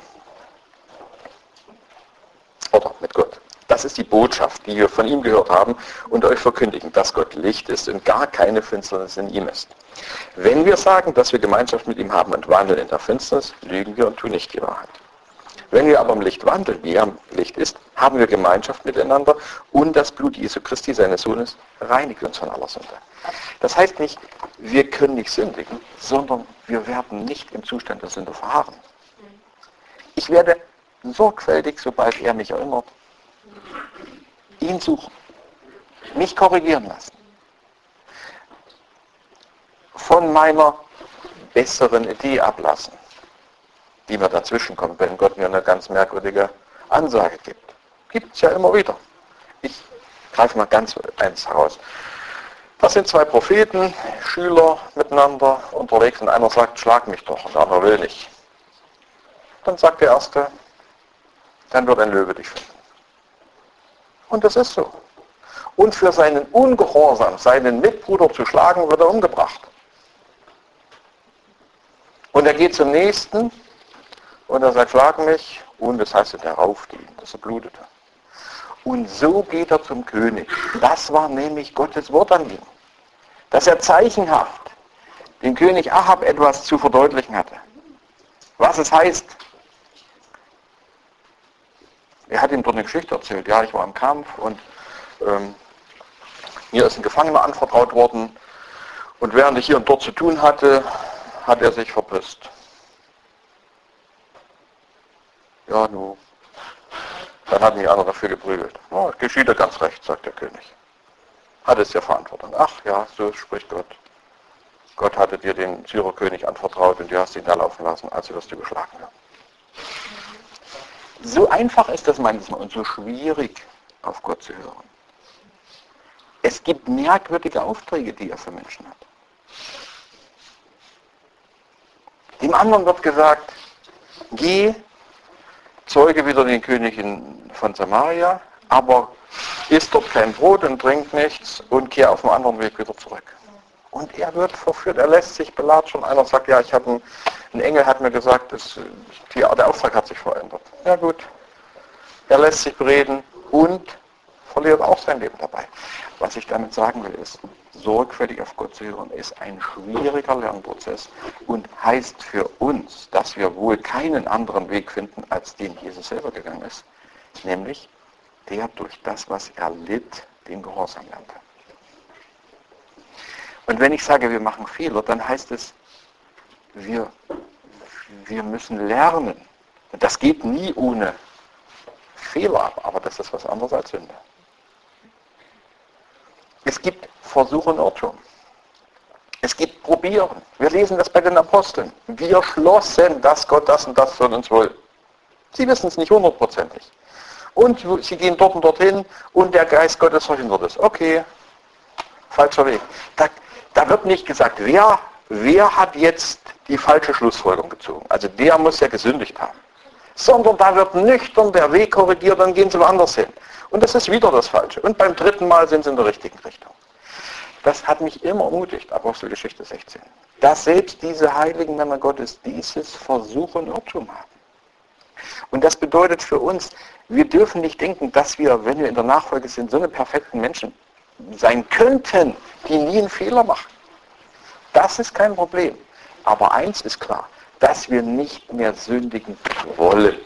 [SPEAKER 1] oder mit Gott, das ist die Botschaft, die wir von ihm gehört haben und euch verkündigen, dass Gott Licht ist und gar keine Finsternis in ihm ist. Wenn wir sagen, dass wir Gemeinschaft mit ihm haben und wandeln in der Finsternis, lügen wir und tun nicht die Wahrheit. Wenn wir aber im Licht wandeln, wie er im Licht ist, haben wir Gemeinschaft miteinander und das Blut Jesu Christi, seines Sohnes, reinigt uns von aller Sünde. Das heißt nicht, wir können nicht sündigen, sondern wir werden nicht im Zustand der Sünde verharren. Ich werde sorgfältig, sobald er mich erinnert, ihn suchen, mich korrigieren lassen. Von meiner besseren Idee ablassen, die mir dazwischen kommt, wenn Gott mir eine ganz merkwürdige Ansage gibt. Gibt es ja immer wieder. Ich greife mal ganz eins heraus. Das sind zwei Propheten, Schüler miteinander unterwegs und einer sagt, schlag mich doch und der andere will nicht. Dann sagt der Erste, dann wird ein Löwe dich finden. Und das ist so. Und für seinen Ungehorsam, seinen Mitbruder zu schlagen, wird er umgebracht. Und er geht zum Nächsten Und er sagt, schlag mich. Und das heißt, er raufte ihn, dass er blutete. Und so geht er zum König. Das war nämlich Gottes Wort an ihm. Dass er zeichenhaft dem König Ahab etwas zu verdeutlichen hatte. Was es heißt. Er hat ihm dort eine Geschichte erzählt. Ja, ich war im Kampf und mir ist ein Gefangener anvertraut worden. Und während ich hier und dort zu tun hatte, hat er sich verpisst. Ja, nu. Dann hat mich einer dafür geprügelt. Oh, es geschieht ja ganz recht, sagt der König. Hat es ja Verantwortung. Ach ja, so spricht Gott. Gott hatte dir den Syrerkönig anvertraut und du hast ihn da laufen lassen, also wirst du geschlagen werden. So einfach ist das manchmal und so schwierig, auf Gott zu hören. Es gibt merkwürdige Aufträge, die er für Menschen hat. Dem anderen wird gesagt, geh, zeuge wieder den Königin von Samaria, aber isst dort kein Brot und trink nichts und kehr auf dem anderen Weg wieder zurück. Und er wird verführt, er lässt sich belatschen. Einer sagt, ja, ein Engel hat mir gesagt, der Auftrag hat sich verändert. Ja gut, er lässt sich bereden und verliert auch sein Leben dabei. Was ich damit sagen will, ist, sorgfältig auf Gott zu hören, ist ein schwieriger Lernprozess und heißt für uns, dass wir wohl keinen anderen Weg finden, als den Jesus selber gegangen ist, nämlich der durch das, was er litt, den Gehorsam lernte. Und wenn ich sage, wir machen Fehler, dann heißt es, wir müssen lernen. Und das geht nie ohne Fehler ab, aber das ist was anderes als Sünde. Es gibt Versuch und Irrtum. Es gibt Probieren. Wir lesen das bei den Aposteln. Wir schlossen, dass Gott das und das von uns will. Sie wissen es nicht hundertprozentig. Und sie gehen dort und dorthin und der Geist Gottes verhindert es. Okay, falscher Weg. Da wird nicht gesagt, wer hat jetzt die falsche Schlussfolgerung gezogen. Also der muss ja gesündigt haben. Sondern da wird nüchtern der Weg korrigiert, dann gehen sie woanders hin. Und das ist wieder das Falsche. Und beim dritten Mal sind sie in der richtigen Richtung. Das hat mich immer ermutigt, Apostelgeschichte 16. Dass selbst diese heiligen Männer Gottes dieses Versuch und Irrtum haben. Und das bedeutet für uns, wir dürfen nicht denken, dass wir, wenn wir in der Nachfolge sind, so eine perfekten Menschen sein könnten, die nie einen Fehler machen. Das ist kein Problem. Aber eins ist klar, dass wir nicht mehr sündigen wollen.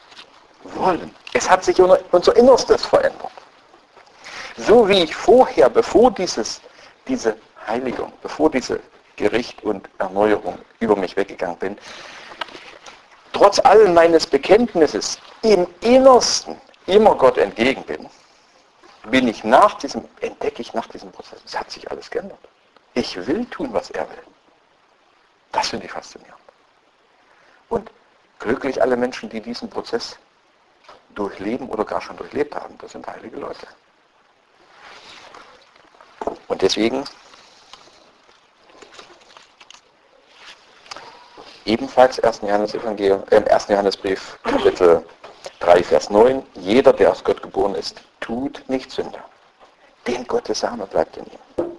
[SPEAKER 1] Es hat sich unser Innerstes verändert. So wie ich vorher, bevor diese Heiligung, bevor diese Gericht und Erneuerung über mich weggegangen bin, trotz allen meines Bekenntnisses im Innersten immer Gott entgegen bin, entdecke ich nach diesem Prozess, es hat sich alles geändert. Ich will tun, was er will. Das finde ich faszinierend. Und glücklich alle Menschen, die diesen Prozess durchleben oder gar schon durchlebt haben. Das sind heilige Leute. Und deswegen ebenfalls 1. Johannesbrief, Kapitel 3, Vers 9. Jeder, der aus Gott geboren ist, tut nicht Sünde. Denn Gottes Same bleibt in ihm.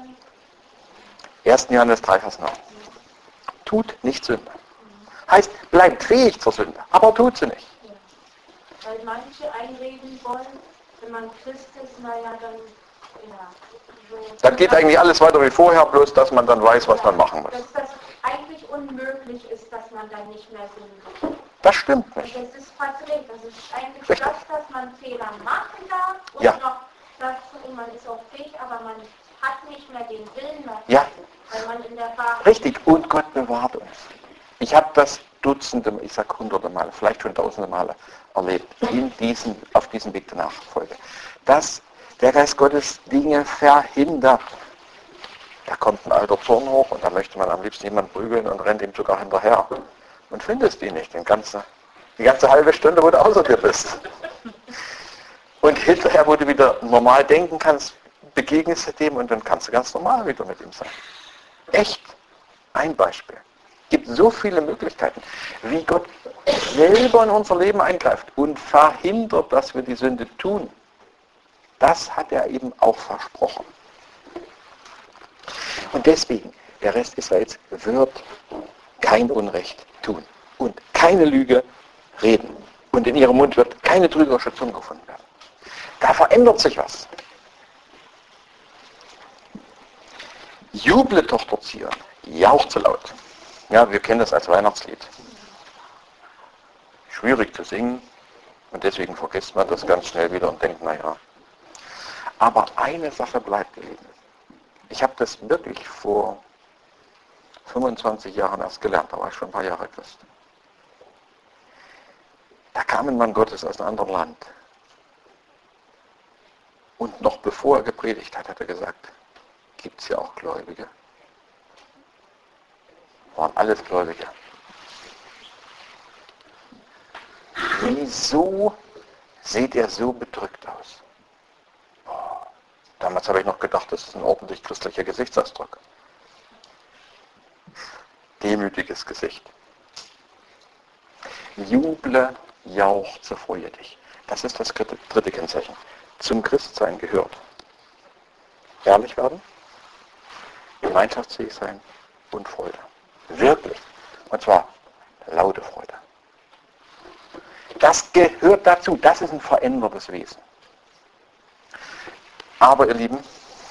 [SPEAKER 1] 1. Johannes 3, Vers 9. Tut nicht Sünde. Heißt, bleibt fähig zur Sünde, aber tut sie nicht.
[SPEAKER 2] Weil manche einreden wollen, wenn man Christ ist, naja, dann, ja. So.
[SPEAKER 1] Dann geht eigentlich alles weiter wie vorher, bloß dass man dann weiß, was man machen muss.
[SPEAKER 2] Dass das eigentlich unmöglich ist, dass man dann nicht mehr sündigt.
[SPEAKER 1] Das stimmt nicht.
[SPEAKER 2] Das ist verdreht. Das ist eigentlich
[SPEAKER 1] Richtig.
[SPEAKER 2] das, dass man Fehler machen darf und
[SPEAKER 1] Ja.
[SPEAKER 2] noch dazu, man ist auch fähig, aber man hat nicht mehr den Willen mehr.
[SPEAKER 1] Ja.
[SPEAKER 2] Weil man in der Wahrheit...
[SPEAKER 1] Richtig, und Gott bewahrt uns. Ich habe das Dutzende, ich sage hunderte Male, vielleicht schon tausende Male erlebt, auf diesem Weg der Nachfolge. Dass der Geist Gottes Dinge verhindert. Da kommt ein alter Zorn hoch und da möchte man am liebsten jemanden prügeln und rennt ihm sogar hinterher. Und findest ihn nicht, die ganze halbe Stunde, wo du außer dir bist. Und hinterher, wo du wieder normal denken kannst, begegnest du dem und dann kannst du ganz normal wieder mit ihm sein. Echt ein Beispiel. Es gibt so viele Möglichkeiten, wie Gott selber in unser Leben eingreift und verhindert, dass wir die Sünde tun. Das hat er eben auch versprochen. Und deswegen, der Rest Israels wird kein Unrecht tun. und keine Lüge reden. Und in ihrem Mund wird keine trügerische Zunge gefunden werden. Da verändert sich was. Juble, Tochter Zion, jauchze laut. Ja, wir kennen das als Weihnachtslied. Schwierig zu singen und deswegen vergisst man das ganz schnell wieder und denkt, naja. Aber eine Sache bleibt geblieben. Ich habe das wirklich vor 25 Jahren erst gelernt, da war ich schon ein paar Jahre Christ. Da kam ein Mann Gottes aus einem anderen Land. Und noch bevor er gepredigt hat, hat er gesagt, gibt es hier auch Gläubige? Waren alles Gläubige. Wieso sieht er so bedrückt aus? Boah, damals habe ich noch gedacht, das ist ein ordentlich christlicher Gesichtsausdruck. Demütiges Gesicht. Juble, jauchze, freue dich. Das ist das dritte Kennzeichen. Zum Christsein gehört ehrlich werden, gemeinschaftsfähig sein und Freude. Wirklich. Und zwar laute Freude. Das gehört dazu. Das ist ein verändertes Wesen. Aber ihr Lieben,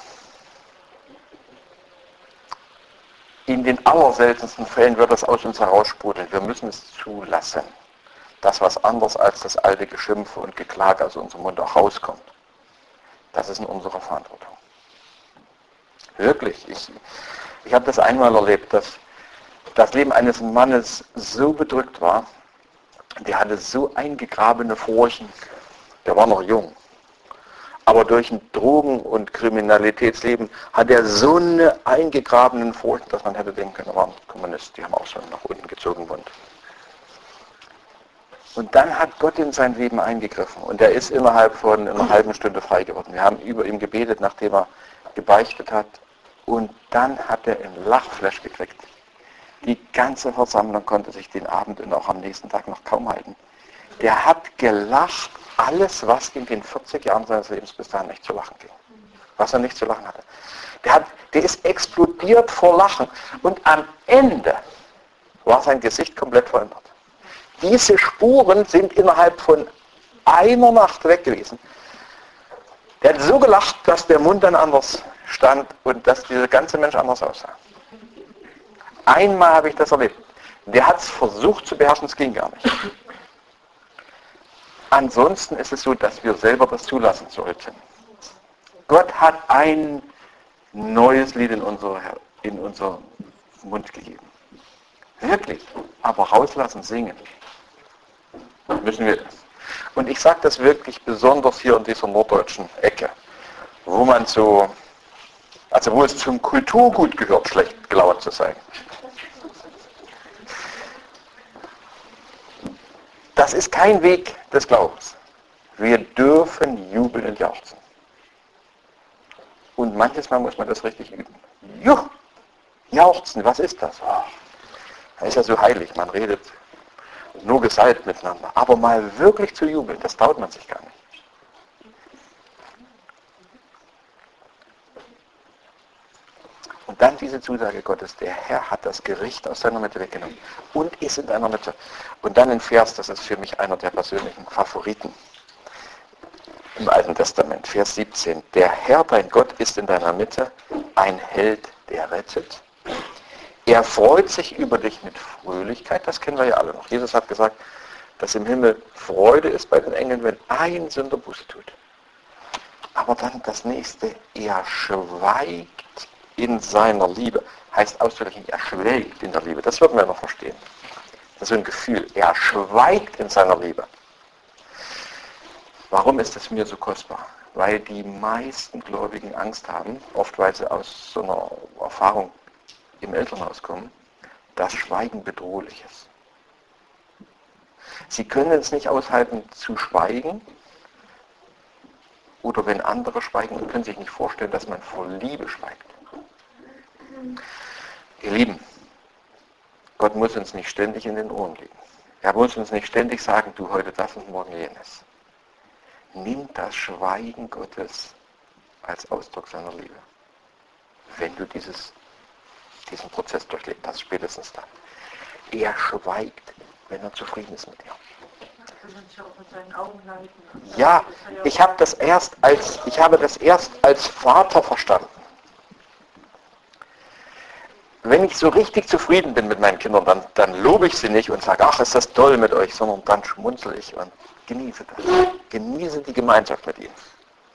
[SPEAKER 1] in den allerseltensten Fällen wird das aus uns heraussprudeln. Wir müssen es zulassen, dass was anderes als das alte Geschimpfe und Geklage aus unserem Mund auch rauskommt. Das ist in unserer Verantwortung. Wirklich. Ich habe das einmal erlebt, dass das Leben eines Mannes so bedrückt war, der hatte so eingegrabene Furchen, der war noch jung. Aber durch ein Drogen- und Kriminalitätsleben hat er so eine eingegrabenen Furchen, dass man hätte denken können, er war ein Kommunist, die haben auch so einen nach unten gezogenen Mund. Und dann hat Gott in sein Leben eingegriffen und er ist innerhalb von einer halben Stunde frei geworden. Wir haben über ihn gebetet, nachdem er gebeichtet hat, und dann hat er einen Lachflash gekriegt. Die ganze Versammlung konnte sich den Abend und auch am nächsten Tag noch kaum halten. Der hat gelacht, alles, was in den 40 Jahren seines Lebens bis dahin nicht zu lachen ging. Was er nicht zu lachen hatte. Der ist explodiert vor Lachen. Und am Ende war sein Gesicht komplett verändert. Diese Spuren sind innerhalb von einer Nacht weg gewesen. Der hat so gelacht, dass der Mund dann anders stand und dass dieser ganze Mensch anders aussah. Einmal habe ich das erlebt. Der hat es versucht zu beherrschen, es ging gar nicht. Ansonsten ist es so, dass wir selber das zulassen sollten. Gott hat ein neues Lied in unser Mund gegeben. Wirklich. Aber rauslassen, singen. Müssen wir das. Und ich sage das wirklich besonders hier in dieser norddeutschen Ecke, wo man wo es zum Kulturgut gehört, schlecht gelaunt zu sein. Das ist kein Weg des Glaubens. Wir dürfen jubeln und jauchzen. Und manches Mal muss man das richtig üben. Juh, jauchzen, was ist das? Oh, das ist ja so heilig, man redet nur gesalbt miteinander. Aber mal wirklich zu jubeln, das traut man sich gar nicht. Und dann diese Zusage Gottes, der Herr hat das Gericht aus seiner Mitte weggenommen und ist in deiner Mitte. Und dann ein Vers, das ist für mich einer der persönlichen Favoriten im Alten Testament, Vers 17. Der Herr, dein Gott, ist in deiner Mitte, ein Held, der rettet. Er freut sich über dich mit Fröhlichkeit, das kennen wir ja alle noch. Jesus hat gesagt, dass im Himmel Freude ist bei den Engeln, wenn ein Sünder Buße tut. Aber dann das nächste, er schweigt in seiner Liebe, heißt ausdrücklich, er schwelgt in der Liebe. Das wird man ja noch verstehen. Das ist so ein Gefühl, er schweigt in seiner Liebe. Warum ist das mir so kostbar? Weil die meisten Gläubigen Angst haben, oft weil sie aus so einer Erfahrung im Elternhaus kommen, dass Schweigen bedrohlich ist. Sie können es nicht aushalten zu schweigen oder wenn andere schweigen und können sich nicht vorstellen, dass man vor Liebe schweigt. Ihr Lieben, Gott muss uns nicht ständig in den Ohren liegen. Er muss uns nicht ständig sagen, du heute das und morgen jenes. Nimm das Schweigen Gottes als Ausdruck seiner Liebe. Wenn du diesen Prozess durchlebt hast, spätestens dann. Er schweigt wenn er zufrieden ist mit dir.
[SPEAKER 3] Er will uns ja auch mit seinen Augen leiten.
[SPEAKER 1] Ja, ich habe das erst als Vater verstanden. Wenn ich so richtig zufrieden bin mit meinen Kindern, dann lobe ich sie nicht und sage, ach, ist das toll mit euch, sondern dann schmunzel ich und genieße das. Genieße die Gemeinschaft mit ihnen.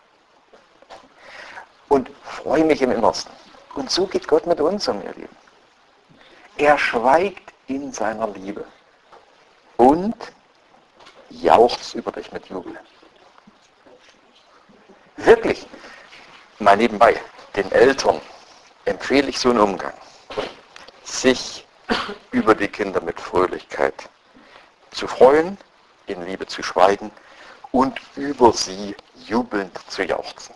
[SPEAKER 1] Und freue mich im Innersten. Und so geht Gott mit uns um, ihr Lieben. Er schweigt in seiner Liebe und jauchzt über dich mit Jubel. Wirklich, mal nebenbei, den Eltern empfehle ich so einen Umgang. Sich über die Kinder mit Fröhlichkeit zu freuen, in Liebe zu schweigen und über sie jubelnd zu jauchzen.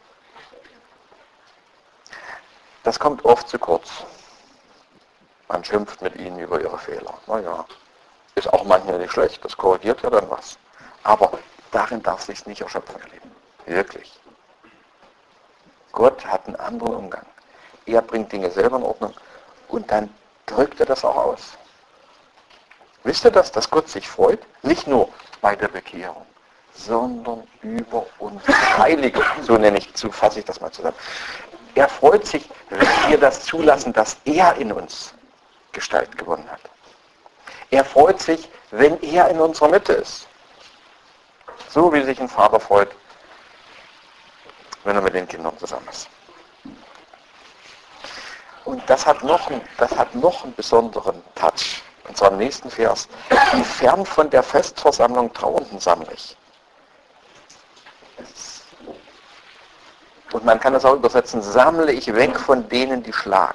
[SPEAKER 1] Das kommt oft zu kurz. Man schimpft mit ihnen über ihre Fehler. Naja, ist auch manchmal nicht schlecht, das korrigiert ja dann was. Aber darin darf es sich nicht erschöpfen, ihr Lieben. Wirklich. Gott hat einen anderen Umgang. Er bringt Dinge selber in Ordnung und dann drückt er das auch aus. Wisst ihr das, dass Gott sich freut? Nicht nur bei der Bekehrung, sondern über unsere Heiligung. So fasse ich das mal zusammen. Er freut sich, wenn wir das zulassen, dass er in uns Gestalt gewonnen hat. Er freut sich, wenn er in unserer Mitte ist. So wie sich ein Vater freut, wenn er mit den Kindern zusammen ist. Und das hat noch einen besonderen Touch. Und zwar im nächsten Vers. Wie fern von der Festversammlung Trauernden sammle ich. Und man kann das auch übersetzen, sammle ich weg von denen, die schlagen.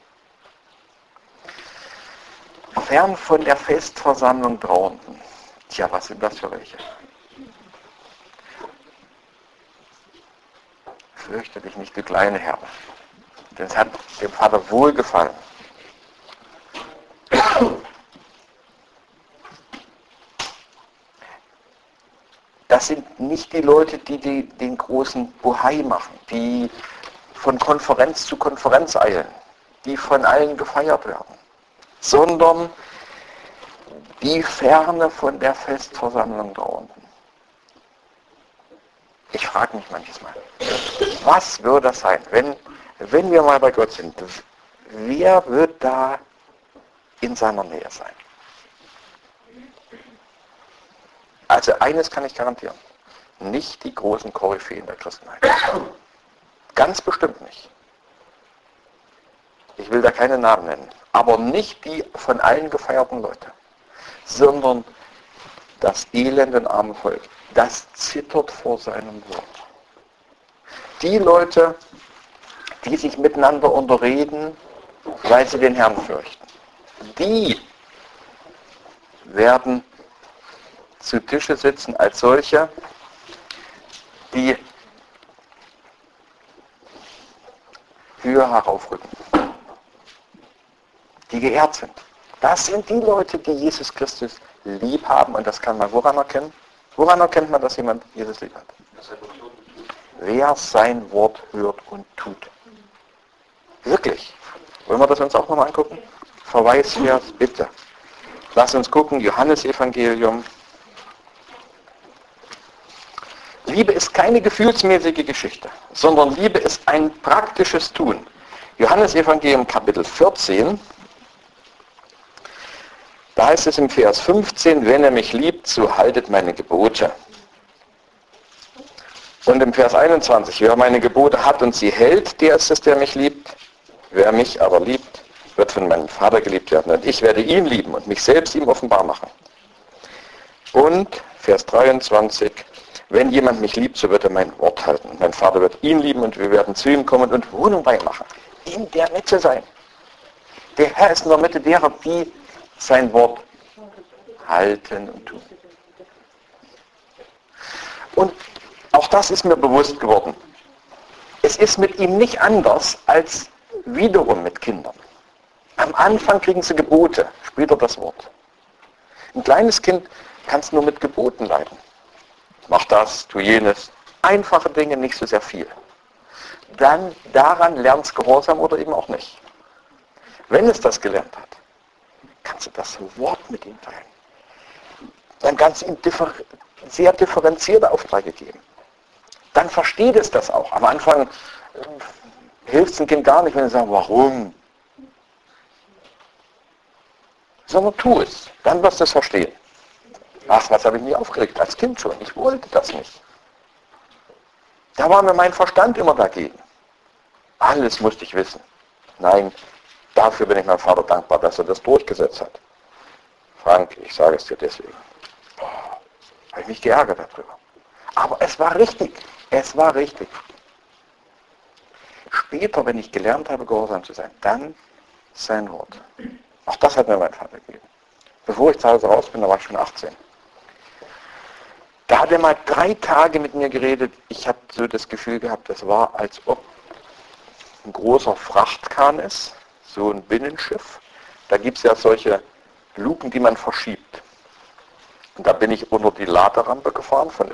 [SPEAKER 1] Fern von der Festversammlung Trauernden. Tja, was sind das für welche? Fürchte dich nicht, du kleine Herr. Denn es hat dem Vater wohlgefallen. Das sind nicht die Leute, die den großen Bohai machen, die von Konferenz zu Konferenz eilen, die von allen gefeiert werden, sondern die Ferne von der Festversammlung da unten. Ich frage mich manches Mal, was würde das sein, wenn wir mal bei Gott sind? Wer wird da in seiner Nähe sein? Also eines kann ich garantieren. Nicht die großen Koryphäen der Christenheit. Ganz bestimmt nicht. Ich will da keine Namen nennen. Aber nicht die von allen gefeierten Leute. Sondern das elende und arme Volk. Das zittert vor seinem Wort. Die Leute, die sich miteinander unterreden, weil sie den Herrn fürchten. Die werden zu Tische sitzen als solche, die höher heraufrücken, die geehrt sind. Das sind die Leute, die Jesus Christus lieb haben und das kann man woran erkennen? Woran erkennt man, dass jemand Jesus lieb hat? Wer sein Wort hört und tut. Wirklich. Wollen wir das uns auch nochmal angucken? Verweisvers, bitte. Lass uns gucken, Johannesevangelium. Liebe ist keine gefühlsmäßige Geschichte, sondern Liebe ist ein praktisches Tun. Johannesevangelium Kapitel 14, da heißt es im Vers 15, wenn er mich liebt, so haltet meine Gebote. Und im Vers 21, wer meine Gebote hat und sie hält, der ist es, der mich liebt. Wer mich aber liebt, wird von meinem Vater geliebt werden. Und ich werde ihn lieben und mich selbst ihm offenbar machen. Und Vers 23, wenn jemand mich liebt, so wird er mein Wort halten. Und mein Vater wird ihn lieben und wir werden zu ihm kommen und Wohnung bei ihm machen. In der Mitte sein. Der Herr ist in der Mitte derer, die sein Wort halten und tun. Und auch das ist mir bewusst geworden. Es ist mit ihm nicht anders als wiederum mit Kindern. Am Anfang kriegen sie Gebote, später das Wort. Ein kleines Kind kann es nur mit Geboten leiden. Mach das, tu jenes. Einfache Dinge, nicht so sehr viel. Dann daran lernt es Gehorsam oder eben auch nicht. Wenn es das gelernt hat, kannst du das Wort mit ihm teilen. dann kannst du ihm sehr differenzierte Aufträge geben. Dann versteht es das auch. Am Anfang hilft es dem Kind gar nicht, wenn sie sagen, warum? Sondern tu es. Dann wirst du es verstehen. Ach, was habe ich mich aufgeregt? Als Kind schon. Ich wollte das nicht. Da war mir mein Verstand immer dagegen. Alles musste ich wissen. Nein, dafür bin ich meinem Vater dankbar, dass er das durchgesetzt hat. Frank, ich sage es dir deswegen. Habe ich mich geärgert darüber. Aber es war richtig. Es war richtig. Später, wenn ich gelernt habe, gehorsam zu sein, dann sein Wort. Auch das hat mir mein Vater gegeben. Bevor ich zu Hause raus bin, da war ich schon 18. Da hat er mal 3 Tage mit mir geredet. Ich habe so das Gefühl gehabt, das war, als ob ein großer Frachtkahn ist, so ein Binnenschiff. Da gibt es ja solche Luken, die man verschiebt. Und da bin ich unter die Laderampe gefahren von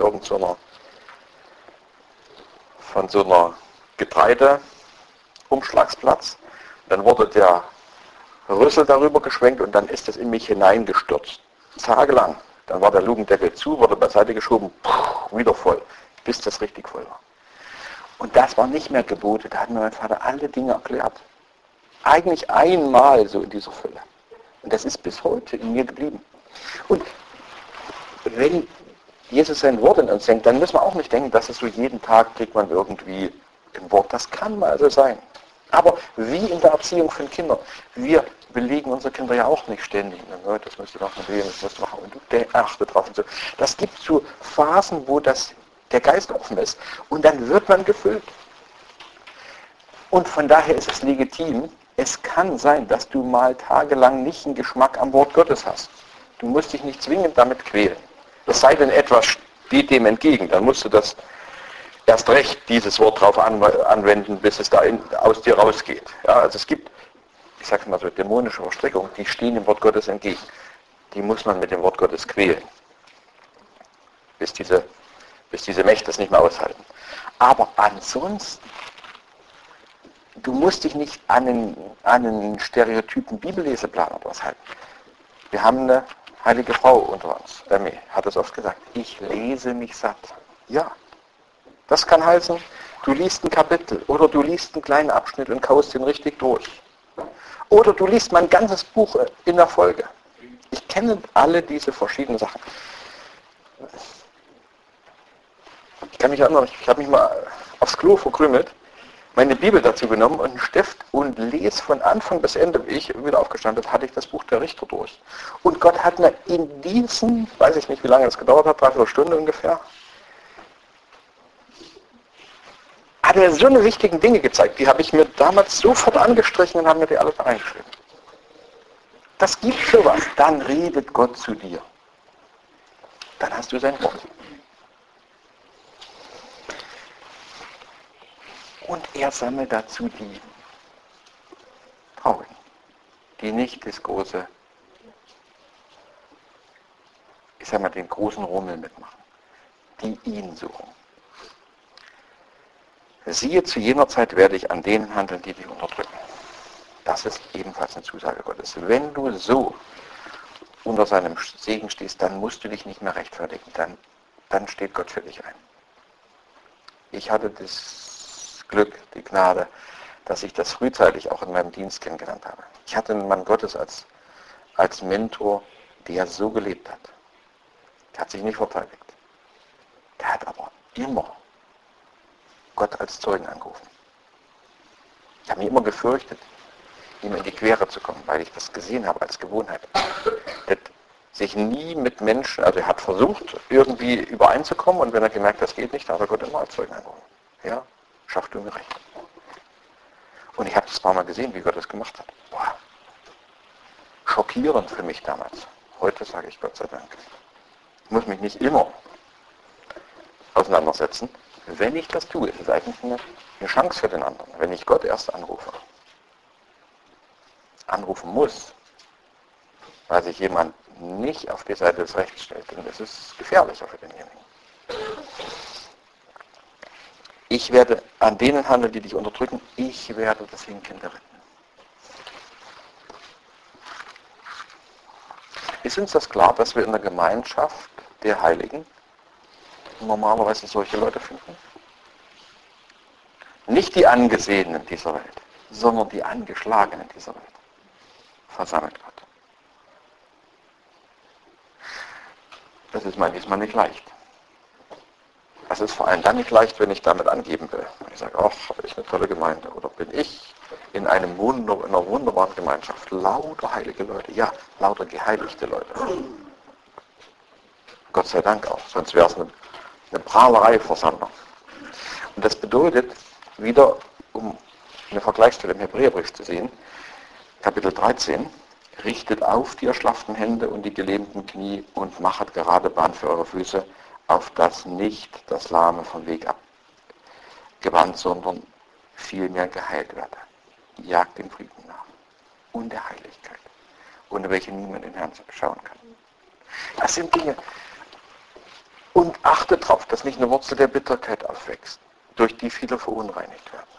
[SPEAKER 1] so einer Getreideumschlagsplatz. Dann wurde der Rüssel darüber geschwenkt und dann ist es in mich hineingestürzt. Tagelang. Dann war der Lukendeckel zu, wurde beiseite geschoben, wieder voll, bis das richtig voll war. Und das war nicht mehr Gebote, da hat mir mein Vater alle Dinge erklärt. Eigentlich einmal so in dieser Fülle. Und das ist bis heute in mir geblieben. Und wenn Jesus sein Wort in uns denkt, dann müssen wir auch nicht denken, dass es so jeden Tag kriegt man irgendwie ein Wort. Das kann mal so sein. Aber wie in der Erziehung von Kindern. Wir belegen unsere Kinder ja auch nicht ständig. Das müsst ihr machen, das müsst ihr machen. Und du achte drauf und so. Das gibt so Phasen, wo der Geist offen ist. Und dann wird man gefüllt. Und von daher ist es legitim. Es kann sein, dass du mal tagelang nicht einen Geschmack am Wort Gottes hast. Du musst dich nicht zwingend damit quälen. Es sei denn, etwas steht dem entgegen. Dann musst du das erst recht dieses Wort darauf anwenden, bis es da aus dir rausgeht. Ja, also es gibt, ich sage mal so, dämonische Verstrickungen, die stehen dem Wort Gottes entgegen. Die muss man mit dem Wort Gottes quälen, bis diese Mächte es nicht mehr aushalten. Aber ansonsten, du musst dich nicht an einen stereotypen Bibelleseplan oder was halten. Wir haben eine heilige Frau unter uns, hat es oft gesagt, ich lese mich satt. Ja. Das kann heißen, du liest ein Kapitel oder du liest einen kleinen Abschnitt und kaust ihn richtig durch. Oder du liest mein ganzes Buch in der Folge. Ich kenne alle diese verschiedenen Sachen. Ich kann mich erinnern, ich habe mich mal aufs Klo verkrümelt, meine Bibel dazu genommen und einen Stift und lese von Anfang bis Ende, wie ich wieder aufgestanden bin, hatte ich das Buch der Richter durch. Und Gott hat mir in diesen, weiß ich nicht, wie lange das gedauert hat, 3/4 Stunde ungefähr, hat er so eine wichtigen Dinge gezeigt, die habe ich mir damals sofort angestrichen und habe mir die alle reingeschrieben. Das gibt sowas. Dann redet Gott zu dir. Dann hast du sein Wort. Und er sammelt dazu die Traurigen, die nicht das große, ich sag mal, den großen Rummel mitmachen, die ihn suchen. Siehe, zu jener Zeit werde ich an denen handeln, die dich unterdrücken. Das ist ebenfalls eine Zusage Gottes. Wenn du so unter seinem Segen stehst, dann musst du dich nicht mehr rechtfertigen. Dann steht Gott für dich ein. Ich hatte das Glück, die Gnade, dass ich das frühzeitig auch in meinem Dienst kennengelernt habe. Ich hatte einen Mann Gottes als Mentor, der so gelebt hat. Der hat sich nicht verteidigt. Der hat aber immer Gott als Zeugen angerufen. Ich habe mich immer gefürchtet, ihm in die Quere zu kommen, weil ich das gesehen habe als Gewohnheit. Er hat sich nie mit Menschen, also er hat versucht, irgendwie übereinzukommen und wenn er gemerkt, das geht nicht, dann hat er Gott immer als Zeugen angerufen. Ja, schafft du mir recht. Und ich habe das ein paar Mal gesehen, wie Gott das gemacht hat. Boah. Schockierend für mich damals. Heute sage ich Gott sei Dank. Ich muss mich nicht immer auseinandersetzen. Wenn ich das tue, ist es eigentlich eine Chance für den anderen, wenn ich Gott erst anrufen muss, weil sich jemand nicht auf die Seite des Rechts stellt, dann ist es gefährlicher für denjenigen. Ich werde an denen handeln, die dich unterdrücken, ich werde das Hinkind retten. Ist uns das klar, dass wir in der Gemeinschaft der Heiligen normalerweise solche Leute finden? Nicht die Angesehenen dieser Welt, sondern die Angeschlagenen dieser Welt versammelt Gott. Das ist mir diesmal nicht leicht. Das ist vor allem dann nicht leicht, wenn ich damit angeben will. Wenn ich sage, ach, habe ich eine tolle Gemeinde. Oder bin ich in einer wunderbaren Gemeinschaft. Lauter heilige Leute. Ja, lauter geheiligte Leute. Gott sei Dank auch. Sonst wäre es eine Prahlerei-Versammlung. Und das bedeutet, wieder, um eine Vergleichsstelle im Hebräerbrief zu sehen, Kapitel 13, richtet auf die erschlafften Hände und die gelähmten Knie und machet gerade Bahn für eure Füße, auf das nicht das Lahme vom Weg abgewandt, sondern vielmehr geheilt werde. Jagt dem Frieden nach und der Heiligkeit, ohne welche niemand den Herrn schauen kann. Das sind Dinge. Und achtet darauf, dass nicht eine Wurzel der Bitterkeit aufwächst, durch die viele verunreinigt werden.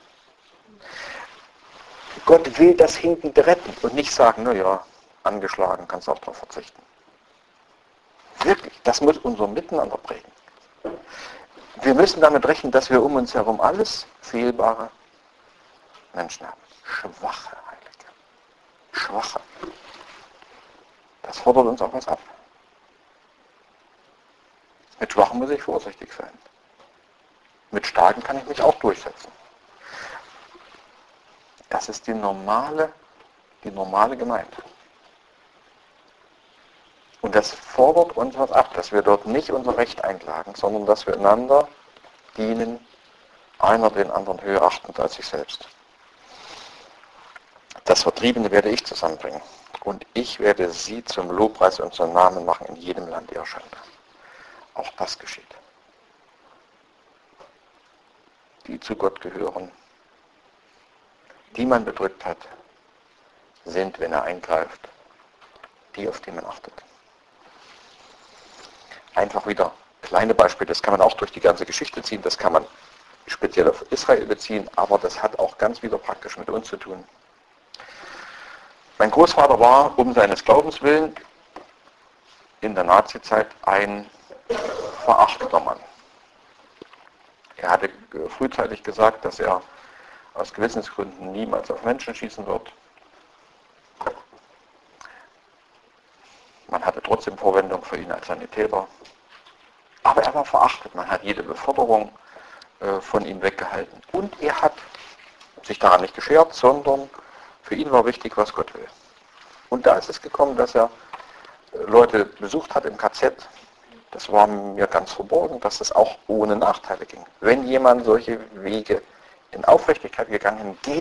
[SPEAKER 1] Gott will das Hinkende retten und nicht sagen, naja, angeschlagen, kannst du auch darauf verzichten. Wirklich, das muss unser Miteinander prägen. Wir müssen damit rechnen, dass wir um uns herum alles fehlbare Menschen haben. Schwache Heilige. Schwache. Das fordert uns auch was ab. Mit Schwachen muss ich vorsichtig sein. Mit Starken kann ich mich auch durchsetzen. Das ist die normale Gemeinde. Und das fordert uns was ab, dass wir dort nicht unser Recht einklagen, sondern dass wir einander dienen, einer den anderen höher achtend als sich selbst. Das Vertriebene werde ich zusammenbringen. Und ich werde sie zum Lobpreis und zum Namen machen in jedem Land ihrer Schande. Auch das geschieht. Die zu Gott gehören, die man bedrückt hat, sind, wenn er eingreift, die, auf die man achtet. Einfach wieder kleine Beispiele, das kann man auch durch die ganze Geschichte ziehen, das kann man speziell auf Israel beziehen, aber das hat auch ganz wieder praktisch mit uns zu tun. Mein Großvater war um seines Glaubens willen in der Nazizeit ein verachteter Mann. Er hatte frühzeitig gesagt, dass er aus Gewissensgründen niemals auf Menschen schießen wird. Man hatte trotzdem Verwendung für ihn als Sanitäter. Aber er war verachtet. Man hat jede Beförderung von ihm weggehalten. Und er hat sich daran nicht geschert, sondern für ihn war wichtig, was Gott will. Und da ist es gekommen, dass er Leute besucht hat im KZ. Das war mir ganz verborgen, dass es auch ohne Nachteile ging. Wenn jemand solche Wege in Aufrichtigkeit geht,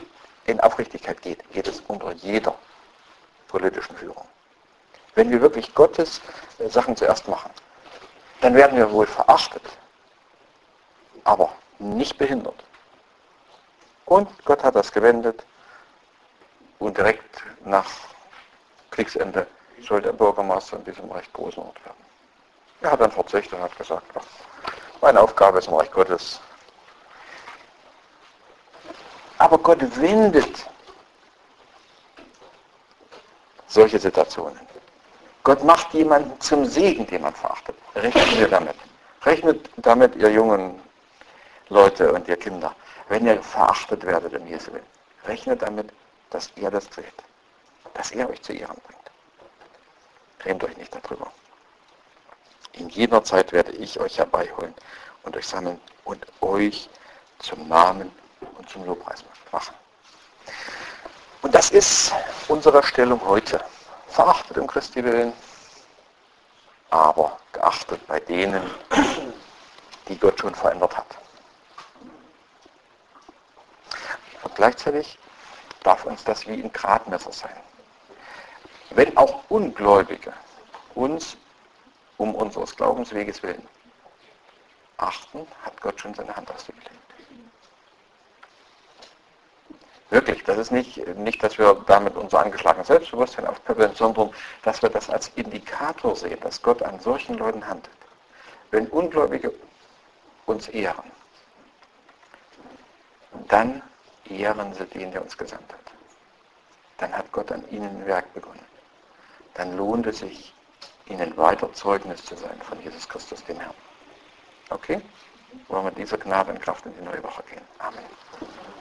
[SPEAKER 1] geht es unter jeder politischen Führung. Wenn wir wirklich Gottes Sachen zuerst machen, dann werden wir wohl verachtet, aber nicht behindert. Und Gott hat das gewendet und direkt nach Kriegsende soll der Bürgermeister in diesem recht großen Ort werden. Er hat dann verzichtet und hat gesagt, ach, meine Aufgabe ist im Reich Gottes. Aber Gott wendet solche Situationen. Gott macht jemanden zum Segen, den man verachtet. Rechnet ihr damit. Rechnet damit, ihr jungen Leute und ihr Kinder, wenn ihr verachtet werdet um Jesu Willen. Rechnet damit, dass ihr das dreht. Dass er euch zu Ehren bringt. Grämt euch nicht darüber. In jeder Zeit werde ich euch herbeiholen und euch sammeln und euch zum Namen und zum Lobpreis machen. Und das ist unsere Stellung heute. Verachtet um Christi willen, aber geachtet bei denen, die Gott schon verändert hat. Und gleichzeitig darf uns das wie ein Gradmesser sein. Wenn auch Ungläubige uns um unseres Glaubensweges willen achten, hat Gott schon seine Hand auf sie gelegt. Wirklich, das ist nicht, dass wir damit unser angeschlagenes Selbstbewusstsein aufpäppeln, sondern dass wir das als Indikator sehen, dass Gott an solchen Leuten handelt. Wenn Ungläubige uns ehren, dann ehren sie den, der uns gesandt hat. Dann hat Gott an ihnen ein Werk begonnen. Dann lohnt es sich, ihnen weiter Zeugnis zu sein von Jesus Christus, dem Herrn. Okay? Wollen wir mit dieser Gnade und Kraft in die neue Woche gehen. Amen.